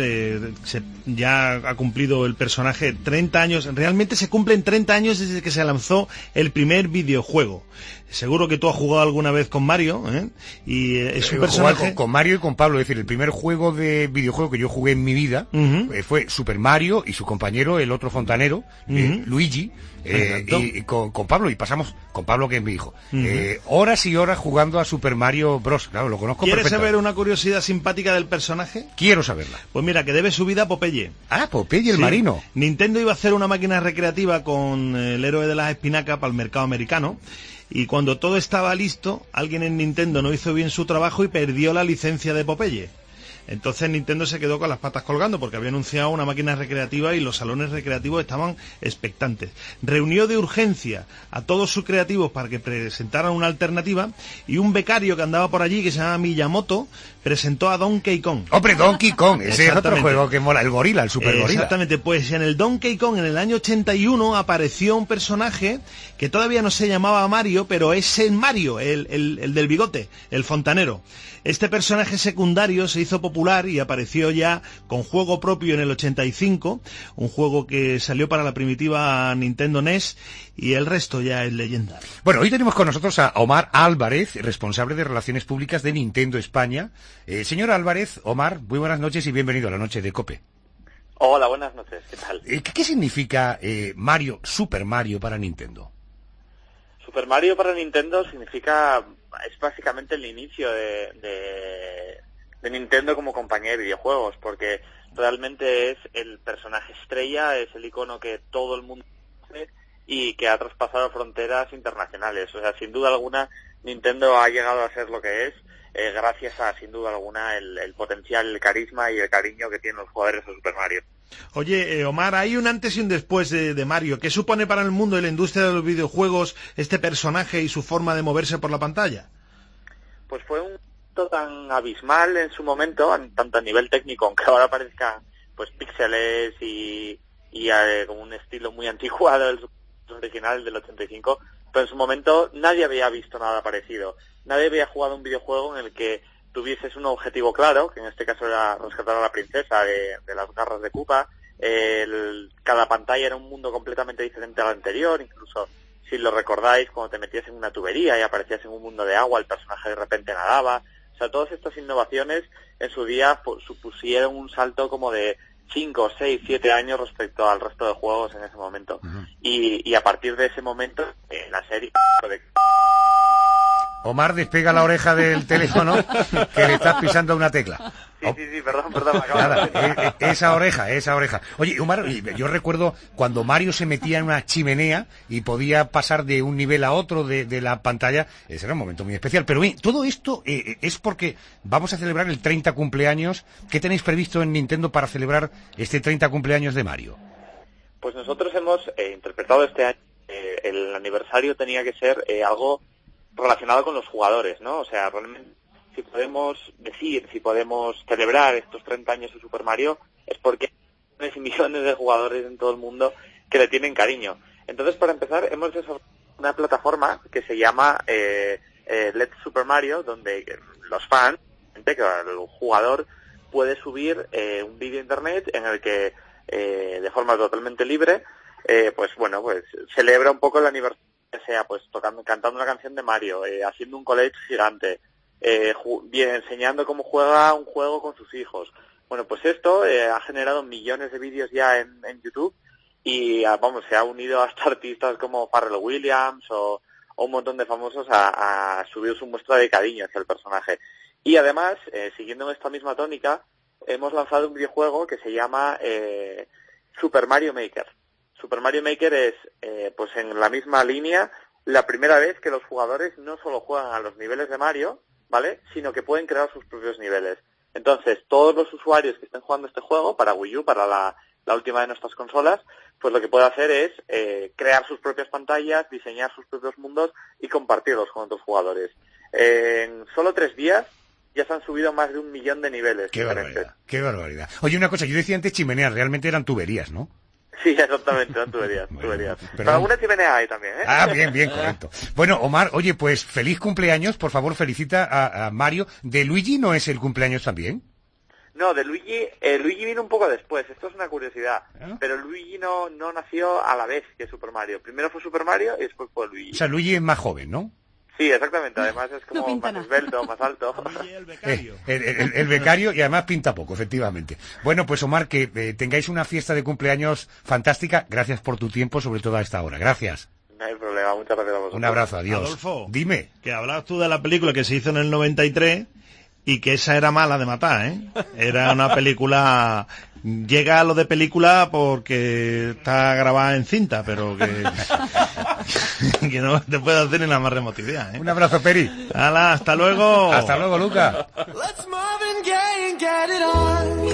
ya ha cumplido el personaje 30 años, realmente se cumplen 30 años desde que se lanzó el primer videojuego. Seguro que tú has jugado alguna vez con Mario, ¿eh? Y es un personaje...
Con Mario y con Pablo, es decir, el primer juego de videojuego que yo jugué en mi vida fue Super Mario y su compañero, el otro fontanero, Luigi, y con Pablo, y pasamos con Pablo, que es mi hijo, horas y horas jugando a Super Mario Bros. Claro, lo conozco perfectamente.
¿Quieres saber una curiosidad simpática del personaje?
Quiero saberla.
Pues mira, que debe su vida a Popeye.
Ah, Popeye el marino.
Nintendo iba a hacer una máquina recreativa con el héroe de las espinacas para el mercado americano. Y cuando todo estaba listo, alguien en Nintendo no hizo bien su trabajo y perdió la licencia de Popeye. Entonces Nintendo se quedó con las patas colgando porque había anunciado una máquina recreativa y los salones recreativos estaban expectantes. Reunió de urgencia a todos sus creativos para que presentaran una alternativa y un becario que andaba por allí, que se llama Miyamoto, presentó a Donkey Kong.
¡Hombre, Donkey Kong! Ese es otro juego que mola, el gorila, el super gorila.
Exactamente, pues en el Donkey Kong, en el año 81, apareció un personaje que todavía no se llamaba Mario, pero es el Mario, el del bigote, el fontanero. Este personaje secundario se hizo popular y apareció ya con juego propio en el 85, un juego que salió para la primitiva Nintendo NES, y el resto ya es leyenda.
Bueno, hoy tenemos con nosotros a Omar Álvarez, responsable de Relaciones Públicas de Nintendo España. Señor Álvarez, Omar, muy buenas noches y bienvenido a la noche de COPE.
Hola, buenas noches, ¿qué tal?
¿Qué significa Mario, Super Mario para Nintendo?
Super Mario para Nintendo significa, es básicamente el inicio de Nintendo como compañía de videojuegos, porque realmente es el personaje estrella, es el icono que todo el mundo conoce y que ha traspasado fronteras internacionales. O sea, sin duda alguna, Nintendo ha llegado a ser lo que es, gracias a, sin duda alguna, el potencial, el carisma y el cariño que tienen los jugadores de Super Mario.
Oye, Omar, hay un antes y un después de Mario. ¿Qué supone para el mundo y la industria de los videojuegos este personaje y su forma de moverse por la pantalla?
Pues fue un salto tan abismal en su momento, tanto a nivel técnico, aunque ahora parezca pues píxeles y con un estilo muy anticuado del original del 85, pero en su momento nadie había visto nada parecido. Nadie había jugado un videojuego en el que tuvieses un objetivo claro, que en este caso era rescatar a la princesa de las garras de Koopa. Cada pantalla era un mundo completamente diferente al anterior, incluso si lo recordáis, cuando te metías en una tubería y aparecías en un mundo de agua, el personaje de repente nadaba. O sea, todas estas innovaciones en su día supusieron un salto como de 5, 6, 7 años respecto al resto de juegos en ese momento. Y a partir de ese momento, la serie...
Omar, despega la oreja del teléfono, que le estás pisando una tecla.
Sí, perdón.
Nada, esa oreja. Oye, Omar, yo recuerdo cuando Mario se metía en una chimenea y podía pasar de un nivel a otro de la pantalla, ese era un momento muy especial. Pero bien, todo esto es porque vamos a celebrar el 30 cumpleaños. ¿Qué tenéis previsto en Nintendo para celebrar este 30 cumpleaños de Mario?
Pues nosotros hemos interpretado este año, el aniversario tenía que ser algo relacionado con los jugadores, ¿no? O sea, realmente, si podemos celebrar estos 30 años de Super Mario, es porque hay millones y millones de jugadores en todo el mundo que le tienen cariño. Entonces, para empezar, hemos desarrollado una plataforma que se llama Let's Super Mario, donde los fans, que el jugador puede subir un vídeo a internet en el que de forma totalmente libre pues celebra un poco el aniversario, sea pues cantando una canción de Mario, haciendo un collage gigante, enseñando cómo juega un juego con sus hijos. Bueno, pues esto ha generado millones de vídeos ya en YouTube y se ha unido hasta artistas como Pharrell Williams o un montón de famosos a subir su muestra de cariño hacia el personaje. Y además, siguiendo esta misma tónica, hemos lanzado un videojuego que se llama Super Mario Maker. Super Mario Maker es, pues en la misma línea, la primera vez que los jugadores no solo juegan a los niveles de Mario, ¿vale?, sino que pueden crear sus propios niveles. Entonces, todos los usuarios que estén jugando este juego, para Wii U, para la última de nuestras consolas, pues lo que puede hacer es crear sus propias pantallas, diseñar sus propios mundos y compartirlos con otros jugadores. En solo 3 días ya se han subido más de 1 millón de niveles.
¡Qué barbaridad! ¡Qué barbaridad! Oye, una cosa, yo decía antes chimeneas, realmente eran tuberías, ¿no?
Sí, exactamente, eran tuberías. Pero alguna chimenea hay también, ¿eh?
Ah, bien, correcto. Bueno, Omar, oye, pues feliz cumpleaños, por favor, felicita a Mario. ¿De Luigi no es el cumpleaños también?
No, de Luigi vino un poco después, esto es una curiosidad, pero Luigi no nació a la vez que Super Mario. Primero fue Super Mario y después fue Luigi.
O sea, Luigi es más joven, ¿no?
Sí, exactamente, además es como más esbelto, más alto.
El becario. El becario y además pinta poco, efectivamente. Bueno, pues Omar, que tengáis una fiesta de cumpleaños fantástica. Gracias por tu tiempo, sobre todo a esta hora. Gracias.
No hay problema, muchas gracias a vosotros.
Un abrazo, adiós.
Adolfo,
dime.
Que hablabas tú de la película que se hizo en el 93 y que esa era mala de matar, ¿eh? Era una película... Llega a lo de película porque está grabada en cinta, pero que no te puede hacer ni la más remota idea, ¿eh?
Un abrazo, Peri.
¡Hala, hasta luego!
Hasta luego, Luca.
Let's Marvin Gaye and get it on.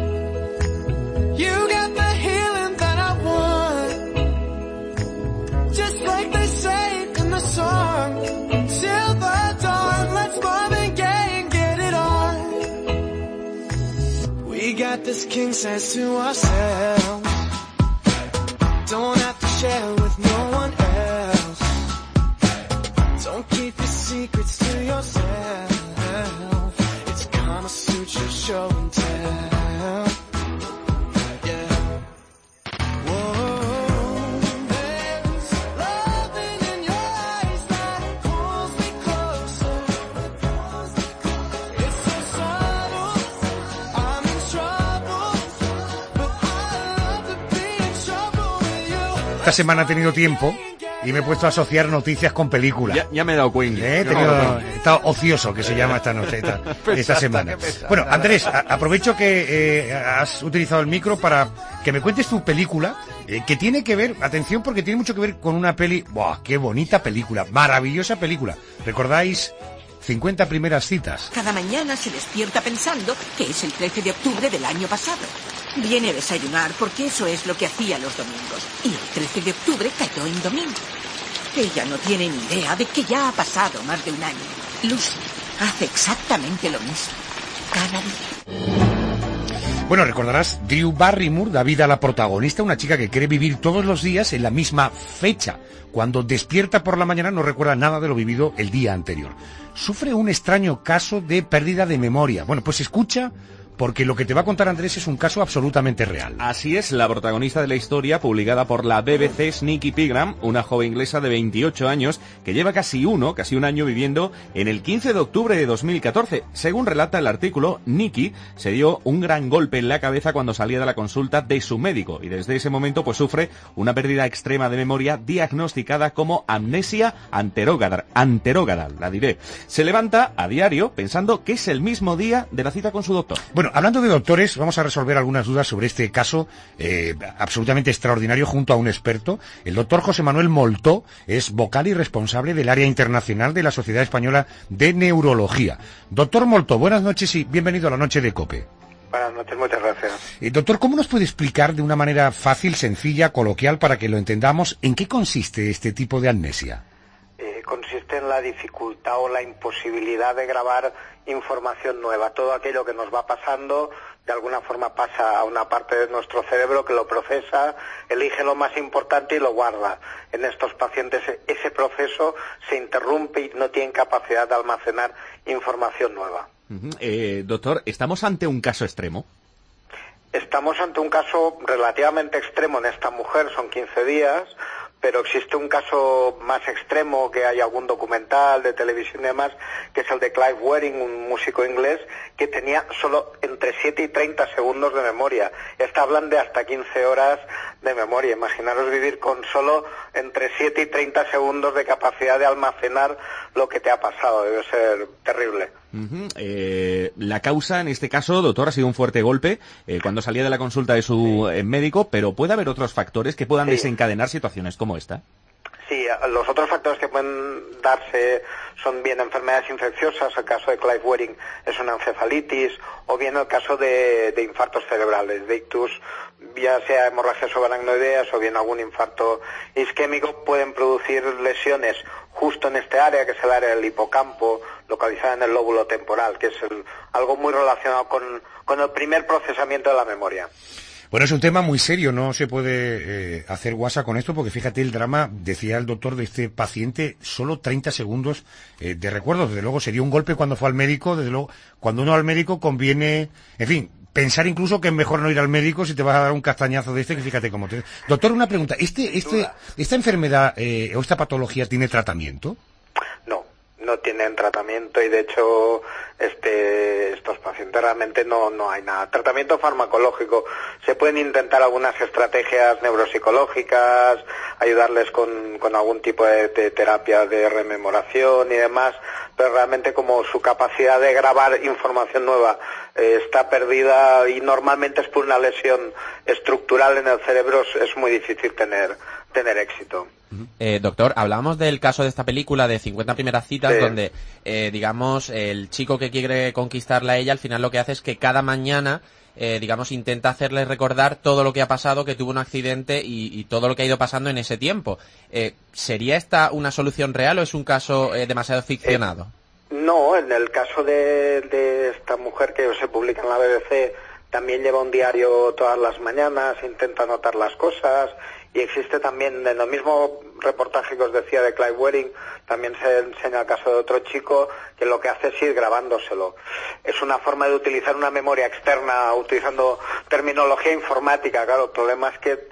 You got the healing that I want. Just like they say in the song. Till the dawn. Let's Marvin Gaye and get it on. We got this king size to ourselves. Don't have to share with no one else. Don't keep your secrets to yourself. It's Kama Sutra show and tell. Yeah. Whoa. There's loving in your eyes that pulls me closer. It's so subtle. I'm in trouble, but I love to be in trouble with you.
Esta semana he tenido tiempo y me he puesto a asociar noticias con películas.
Ya me he dado cuenta.
He estado ocioso, que se llama esta noche, esta semana. Bueno, Andrés, aprovecho que has utilizado el micro para que me cuentes tu película, que tiene que ver, atención, porque tiene mucho que ver con una peli. ¡Buah, qué bonita película! Maravillosa película. ¿Recordáis 50 primeras citas?
Cada mañana se despierta pensando que es el 13 de octubre del año pasado. Viene a desayunar porque eso es lo que hacía los domingos. Y el 13 de octubre cayó en domingo. Ella no tiene ni idea de que ya ha pasado más de un año. Lucy hace exactamente lo mismo. Cada día.
Bueno, recordarás Drew Barrymore, da vida a la protagonista, una chica que quiere vivir todos los días en la misma fecha. Cuando despierta por la mañana no recuerda nada de lo vivido el día anterior. Sufre un extraño caso de pérdida de memoria. Bueno, pues escucha, porque lo que te va a contar Andrés es un caso absolutamente real.
Así es, la protagonista de la historia, publicada por la BBC, es Nikki Pigram, una joven inglesa de 28 años que lleva casi un año viviendo en el 15 de octubre de 2014. Según relata el artículo, Nikki se dio un gran golpe en la cabeza cuando salía de la consulta de su médico y desde ese momento pues sufre una pérdida extrema de memoria diagnosticada como amnesia anterogradal, la diré. Se levanta a diario pensando que es el mismo día de la cita con su doctor.
Bueno, hablando de doctores, vamos a resolver algunas dudas sobre este caso absolutamente extraordinario junto a un experto. El doctor José Manuel Moltó es vocal y responsable del área internacional de la Sociedad Española de Neurología. Doctor Moltó, buenas noches y bienvenido a la noche de COPE.
Buenas noches, muchas gracias.
Doctor, ¿cómo nos puede explicar de una manera fácil, sencilla, coloquial, para que lo entendamos, en qué consiste este tipo de amnesia?
Consiste en la dificultad o la imposibilidad de grabar información nueva. Todo aquello que nos va pasando
de alguna forma pasa a una parte de nuestro cerebro que lo procesa, elige lo más importante y lo guarda. En estos pacientes ese proceso se interrumpe y no tienen capacidad de almacenar información nueva.
Doctor, ¿estamos ante un caso extremo?
Estamos ante un caso relativamente extremo en esta mujer, son 15 días, pero existe un caso más extremo, que hay algún documental de televisión y demás, que es el de Clive Wedding, un músico inglés, que tenía solo entre 7 y 30 segundos de memoria. Hablan de hasta 15 horas de memoria. Imaginaros vivir con solo entre 7 y 30 segundos de capacidad de almacenar lo que te ha pasado. Debe ser terrible.
La causa, en este caso, doctor, ha sido un fuerte golpe cuando salía de la consulta de su médico, pero ¿puede haber otros factores que puedan desencadenar situaciones como esta?
Sí, los otros factores que pueden darse son bien enfermedades infecciosas, el caso de Clive Wedding es una encefalitis, o bien el caso de infartos cerebrales, de ictus, ya sea hemorragias subaracnoideas o bien algún infarto isquémico, pueden producir lesiones justo en este área, que es el área del hipocampo, localizada en el lóbulo temporal, que es algo muy relacionado con el primer procesamiento de la memoria.
Bueno, es un tema muy serio, no se puede hacer guasa con esto, porque fíjate el drama, decía el doctor, de este paciente, solo 30 segundos de recuerdo. Desde luego sería un golpe cuando fue al médico, desde luego cuando uno va al médico conviene, en fin, pensar incluso que es mejor no ir al médico si te vas a dar un castañazo de que fíjate cómo te... Doctor, una pregunta, ¿esta enfermedad o esta patología tiene tratamiento?
No tienen tratamiento y de hecho estos pacientes realmente no hay nada. Tratamiento farmacológico, se pueden intentar algunas estrategias neuropsicológicas, ayudarles con algún tipo de terapia de rememoración y demás, pero realmente como su capacidad de grabar información nueva está perdida y normalmente es por una lesión estructural en el cerebro, es muy difícil tener éxito.
Doctor, hablábamos del caso de esta película de 50 primeras citas, donde, digamos, el chico que quiere conquistarla a ella, al final lo que hace es que cada mañana, digamos, intenta hacerle recordar todo lo que ha pasado, que tuvo un accidente y todo lo que ha ido pasando en ese tiempo. ¿Sería esta una solución real o es un caso demasiado ficcionado?
No, en el caso de esta mujer que se publica en la BBC, también lleva un diario todas las mañanas, intenta anotar las cosas. Y existe también, en el mismo reportaje que os decía de Clive Wedding, también se enseña el caso de otro chico que lo que hace es ir grabándoselo. Es una forma de utilizar una memoria externa, utilizando terminología informática. Claro, el problema es que,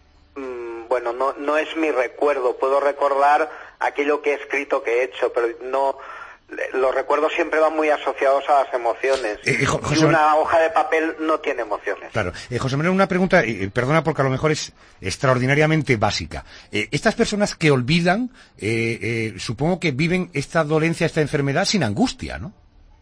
no es mi recuerdo. Puedo recordar aquello que he escrito, que he hecho, pero no... Los recuerdos siempre van muy asociados a las emociones. Y una hoja de papel no tiene emociones.
Claro. José Manuel, una pregunta, perdona porque a lo mejor es extraordinariamente básica. Estas personas que olvidan, supongo que viven esta dolencia, esta enfermedad sin angustia, ¿no?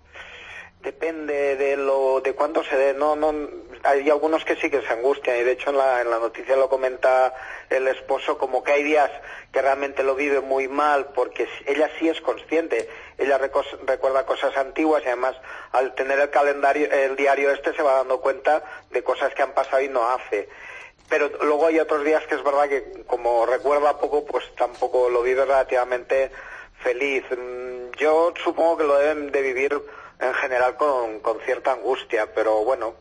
Depende de cuánto se dé. No, hay algunos que sí que se angustian y de hecho en la noticia lo comenta el esposo, como que hay días que realmente lo vive muy mal porque ella sí es consciente, ella recuerda cosas antiguas y además al tener el diario se va dando cuenta de cosas que han pasado y no hace. Pero luego hay otros días que es verdad que como recuerda poco, pues tampoco lo vive relativamente feliz. Yo supongo que lo deben de vivir en general con cierta angustia, pero bueno,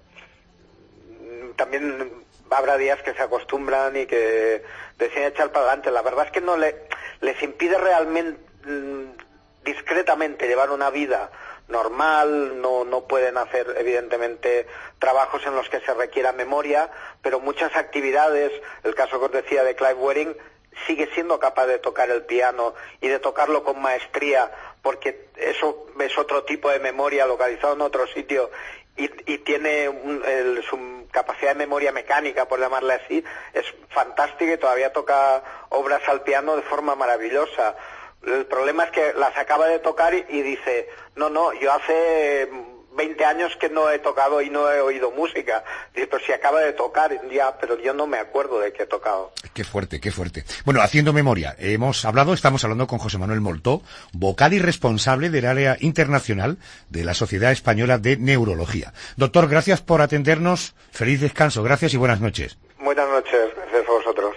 también habrá días que se acostumbran y que deciden echar para adelante. La verdad es que no les impide realmente, discretamente, llevar una vida normal, no pueden hacer evidentemente trabajos en los que se requiera memoria, pero muchas actividades, el caso que os decía de Clive Wedding, sigue siendo capaz de tocar el piano y de tocarlo con maestría, porque eso es otro tipo de memoria localizado en otro sitio y tiene su capacidad de memoria mecánica, por llamarle así, es fantástica y todavía toca obras al piano de forma maravillosa. El problema es que las acaba de tocar y dice, no, yo hace 20 años que no he tocado y no he oído música. Dice, pero si acaba de tocar, ya, pero yo no me acuerdo de que he tocado.
Qué fuerte, qué fuerte. Bueno, haciendo memoria, estamos hablando con José Manuel Moltó, vocal y responsable del área internacional de la Sociedad Española de Neurología. Doctor, gracias por atendernos, feliz descanso, gracias y buenas noches.
Buenas noches, gracias a vosotros.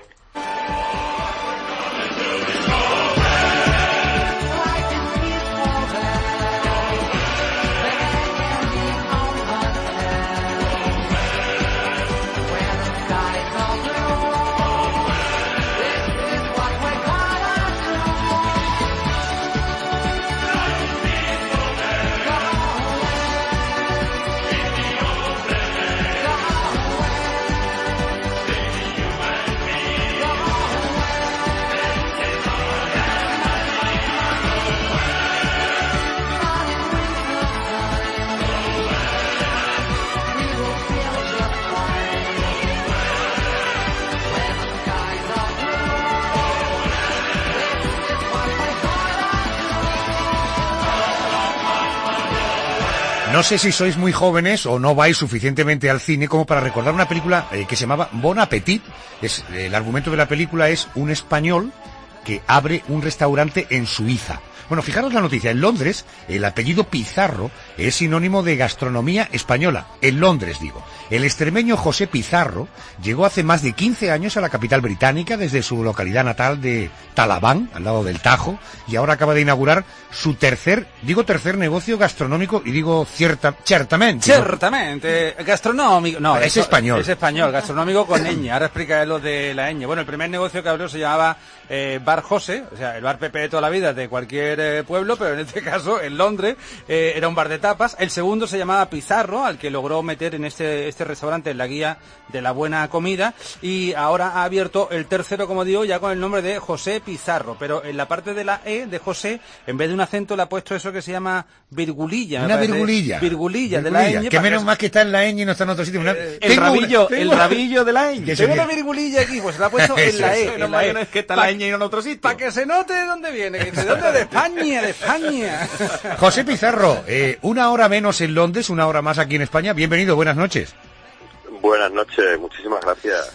No sé si sois muy jóvenes o no vais suficientemente al cine como para recordar una película que se llamaba Bon Appetit. El argumento de la película es un español que abre un restaurante en Suiza. Bueno, fijaros la noticia. En Londres, el apellido Pizarro es sinónimo de gastronomía española. En Londres, digo. El extremeño José Pizarro llegó hace más de 15 años a la capital británica desde su localidad natal de Talaván, al lado del Tajo, y ahora acaba de inaugurar su tercer negocio gastronómico, y digo ciertamente.
Ciertamente, gastronómico. No,
es español.
Es español, gastronómico con ñ. Ahora explica lo de la ñ. Bueno, el primer negocio que abrió se llamaba Bar José, o sea, el bar Pepe de toda la vida de cualquier pueblo, pero en este caso, en Londres, era un bar de tapas. El segundo se llamaba Pizarro, al que logró meter en este restaurante en la guía de la buena comida, y ahora ha abierto el tercero, como digo, ya con el nombre de José Pizarro, pero en la parte de la E de José, en vez de un acento, le ha puesto eso que se llama virgulilla.
Una virgulilla.
Virgulilla de la ñ.
Que menos más que está en la ñ y no está en otro sitio.
El rabillo de la ñ. Tengo una virgulilla aquí, pues se la ha puesto en la E.
No es que está la ñ y no en otro sitio.
Para que se note de dónde viene, que de dónde, de España.
José Pizarro, una hora menos en Londres, una hora más aquí en España. Bienvenido, buenas noches.
Buenas noches, muchísimas gracias.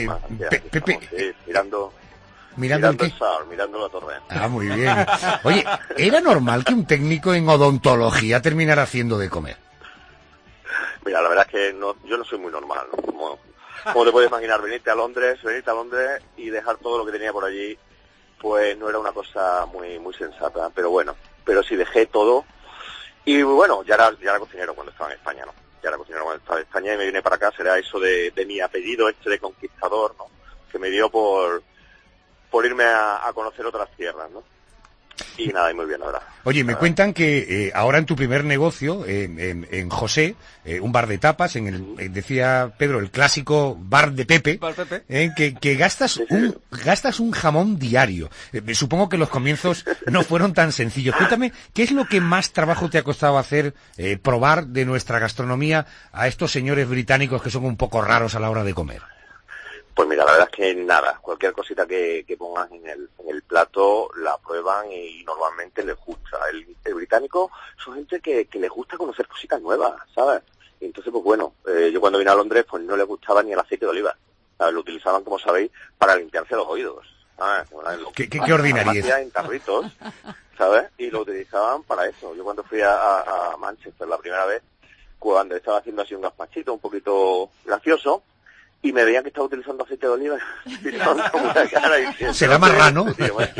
Pepe,
mirando
el qué?
Sol, mirando la torre.
Ah, muy bien. Oye, ¿era normal que un técnico en odontología terminara haciendo de comer?
Mira, la verdad es que yo no soy muy normal, ¿no? Como te puedes imaginar, venirte a Londres y dejar todo lo que tenía por allí, pues no era una cosa muy sensata, pero sí dejé todo. Y bueno, ya era cocinero cuando estaba en España, ¿no? Ya era cocinero cuando estaba en España y me vine para acá. Será eso de mi apellido de conquistador, ¿no? Que me dio por irme a conocer otras tierras, ¿no? Y nada, y muy bien, la verdad.
Oye, me cuentan que ahora en tu primer negocio, en José, un bar de tapas, decía Pedro, el clásico bar de Pepe, que gastas un jamón diario. Supongo que los comienzos no fueron tan sencillos. Cuéntame, ¿qué es lo que más trabajo te ha costado hacer, probar de nuestra gastronomía a estos señores británicos que son un poco raros a la hora de comer?
Pues mira, la verdad es que nada, cualquier cosita que pongas en el plato la prueban y normalmente les gusta. El británico son gente que les gusta conocer cositas nuevas, ¿sabes? Y entonces, pues bueno, yo cuando vine a Londres, pues no les gustaba ni el aceite de oliva. ¿Sabes? Lo utilizaban, como sabéis, para limpiarse los oídos. ¿Sabes?
¿Qué ordinariedad?
En tarritos, ¿sabes? Y lo utilizaban para eso. Yo cuando fui a Manchester la primera vez, cuando estaba haciendo así un gazpachito un poquito gracioso, y me veían que estaba utilizando aceite de oliva y estaban como una cara diciendo,
¿será marrano?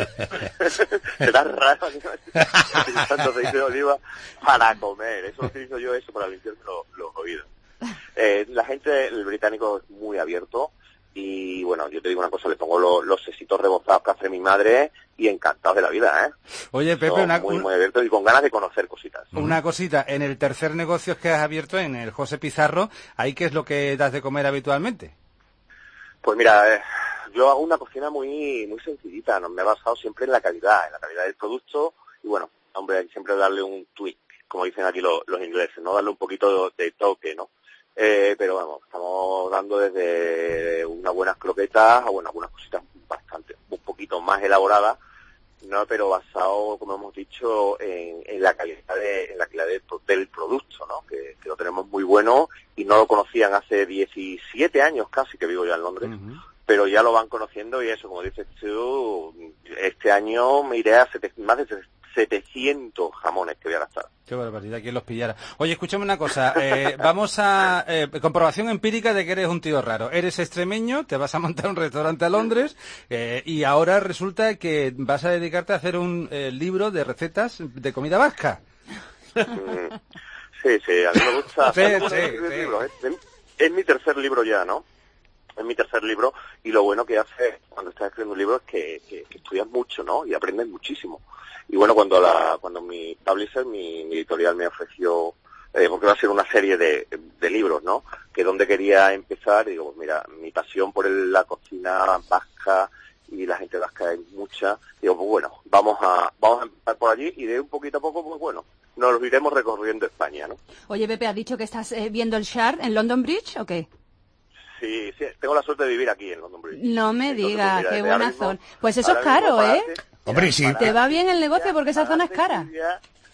Será raro utilizando aceite de oliva para comer. Eso lo utilizo yo para limpiarme los oídos. La gente, el británico es muy abierto y bueno, yo te digo una cosa, le pongo los sesitos rebozados que hace mi madre y encantados de la vida,
Oye, Pepe,
muy abierto y con ganas de conocer cositas.
Una cosita, en el tercer negocio que has abierto, en el José Pizarro, ¿ahí qué es lo que das de comer habitualmente?
Pues mira, yo hago una cocina muy sencillita, me he basado siempre en la calidad del producto y bueno, hombre, hay siempre darle un tweak, como dicen aquí los ingleses, ¿no? Darle un poquito de toque, ¿no? Pero vamos, estamos dando desde unas buenas croquetas a bueno, algunas cositas un poquito más elaboradas, no, pero basado, como hemos dicho, en la calidad del producto, ¿no? Que lo tenemos muy bueno y no lo conocían hace 17 años casi que vivo ya en Londres, pero ya lo van conociendo y eso, como dices tú, este año me iré a más de 700 jamones que voy a gastar.
Qué barbaridad, ¿quién los pillara? Oye, escúchame una cosa, vamos a... comprobación empírica de que eres un tío raro. Eres extremeño, te vas a montar un restaurante a Londres y ahora resulta que vas a dedicarte a hacer un libro de recetas de comida vasca.
Sí, a mí me gusta hacer libros. Es mi tercer libro ya, ¿no? Es mi tercer libro y lo bueno que hace cuando estás escribiendo un libro es que estudias mucho, ¿no? Y aprendes muchísimo. Y bueno, cuando mi publisher, mi editorial me ofreció, porque va a ser una serie de libros, ¿no? Que donde quería empezar, digo, pues mira, mi pasión por la cocina vasca y la gente vasca es mucha. Digo, pues bueno, vamos a empezar por allí y de un poquito a poco, pues bueno, nos iremos recorriendo España, ¿no?
Oye, Pepe, ¿has dicho que estás viendo el Shard en London Bridge o qué?
Sí, tengo la suerte de vivir aquí en London Bridge.
No me digas, qué buena zona. Pues eso es caro, ¿eh?
Hombre, sí.
Te va bien el negocio porque esa zona es cara.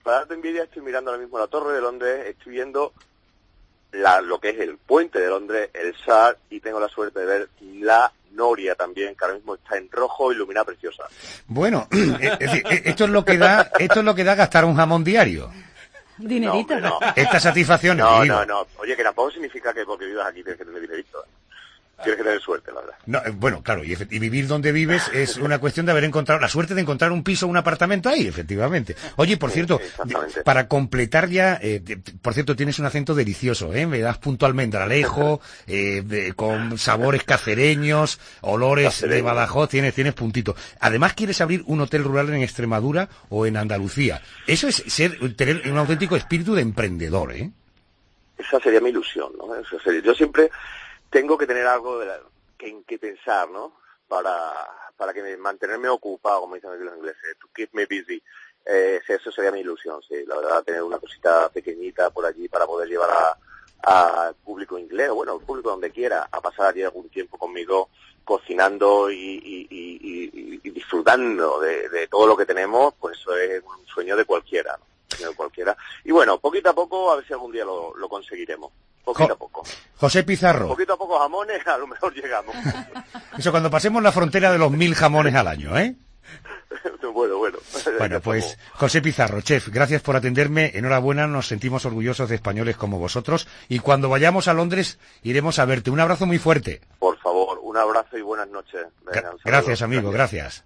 para darte envidia, estoy mirando ahora mismo la Torre de Londres, estoy viendo lo que es el puente de Londres, el SAR, y tengo la suerte de ver la Noria también, que ahora mismo está en rojo, iluminada, preciosa.
Bueno, es decir, esto es lo que da gastar un jamón diario.
Dinerito.
No.
Esta satisfacción.
No. Oye, que tampoco significa que porque vivas aquí tienes que tener dinerito. Tienes que tener suerte, la verdad.
No, bueno, claro, y vivir donde vives es una cuestión de haber encontrado la suerte de encontrar un piso o un apartamento ahí, efectivamente. Oye, por cierto, para completar ya, por cierto, tienes un acento delicioso, me das punto almendralejo, con sabores cacereños, olores de Badajoz, tienes puntito. Además, quieres abrir un hotel rural en Extremadura o en Andalucía. Eso es tener un auténtico espíritu de emprendedor, ¿eh?
Esa sería mi ilusión, ¿no? Yo siempre tengo que tener algo en que pensar, ¿no? Para que mantenerme ocupado, como dicen aquí los ingleses, to keep me busy. Eso sería mi ilusión, sí, la verdad, tener una cosita pequeñita por allí para poder llevar al público inglés, o bueno, al público donde quiera, a pasar allí algún tiempo conmigo cocinando y disfrutando de todo lo que tenemos, pues eso es un sueño de cualquiera, ¿no? Y bueno, poquito a poco, a ver si algún día lo conseguiremos. Poquito a poco.
José Pizarro.
Poquito a poco jamones, a lo mejor llegamos.
Eso cuando pasemos la frontera de los 1000 jamones al año, ¿eh?
Bueno.
Bueno, pues José Pizarro, chef, gracias por atenderme. Enhorabuena, nos sentimos orgullosos de españoles como vosotros. Y cuando vayamos a Londres, iremos a verte. Un abrazo muy fuerte.
Por favor, un abrazo y buenas noches. Venga,
gracias, amigo, gracias.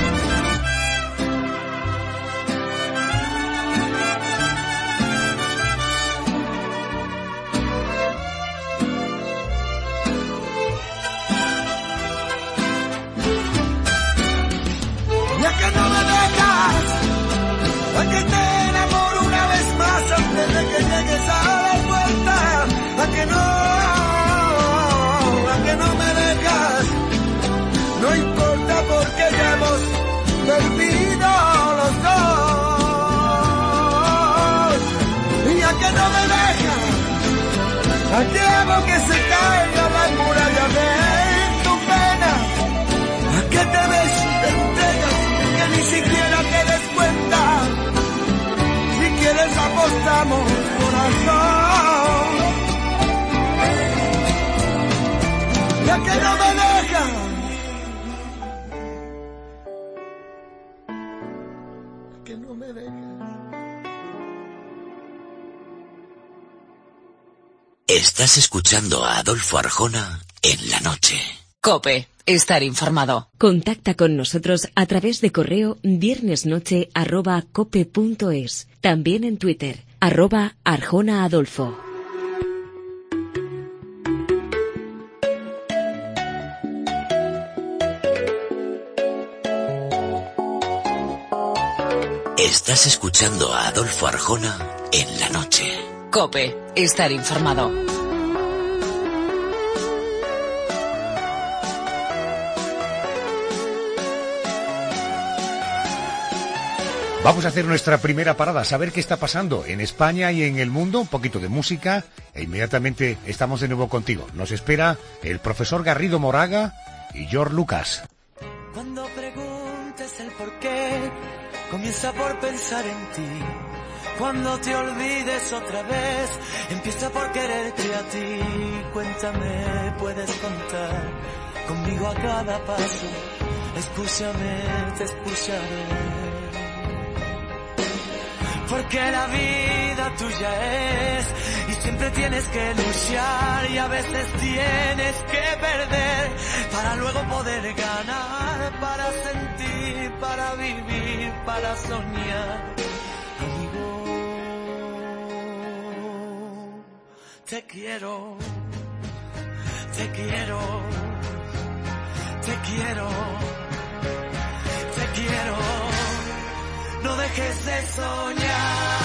Que no me dejas, a que te enamoro una vez más antes de que llegues a la puerta, a que no me dejas, no importa porque ya hemos perdido los dos, y a que no me dejas, a que hago que se caiga la muralla de tu pena, a que te beso y te entregas, ni siquiera te des cuenta. Si quieres apostamos, corazón. Ya que no me dejas. Que no me dejas.
Estás escuchando a Adolfo Arjona en la noche.
COPE. Estar informado. Contacta con nosotros a través de correo viernesnoche@cope.es. También en Twitter, @ArjonaAdolfo.
Estás escuchando a Adolfo Arjona en la noche.
COPE. Estar informado.
Vamos a hacer nuestra primera parada, saber qué está pasando en España y en el mundo, un poquito de música, e inmediatamente estamos de nuevo contigo. Nos espera el profesor Garrido Moraga y George Lucas.
Cuando preguntes el por qué, comienza por pensar en ti. Cuando te olvides otra vez, empieza por quererte a ti. Cuéntame, puedes contar conmigo a cada paso. Escúchame, te escucharé. Porque la vida tuya es, y siempre tienes que luchar, y a veces tienes que perder, para luego poder ganar, para sentir, para vivir, para soñar. Amigo, te quiero, te quiero, te quiero, te quiero. No dejes de soñar.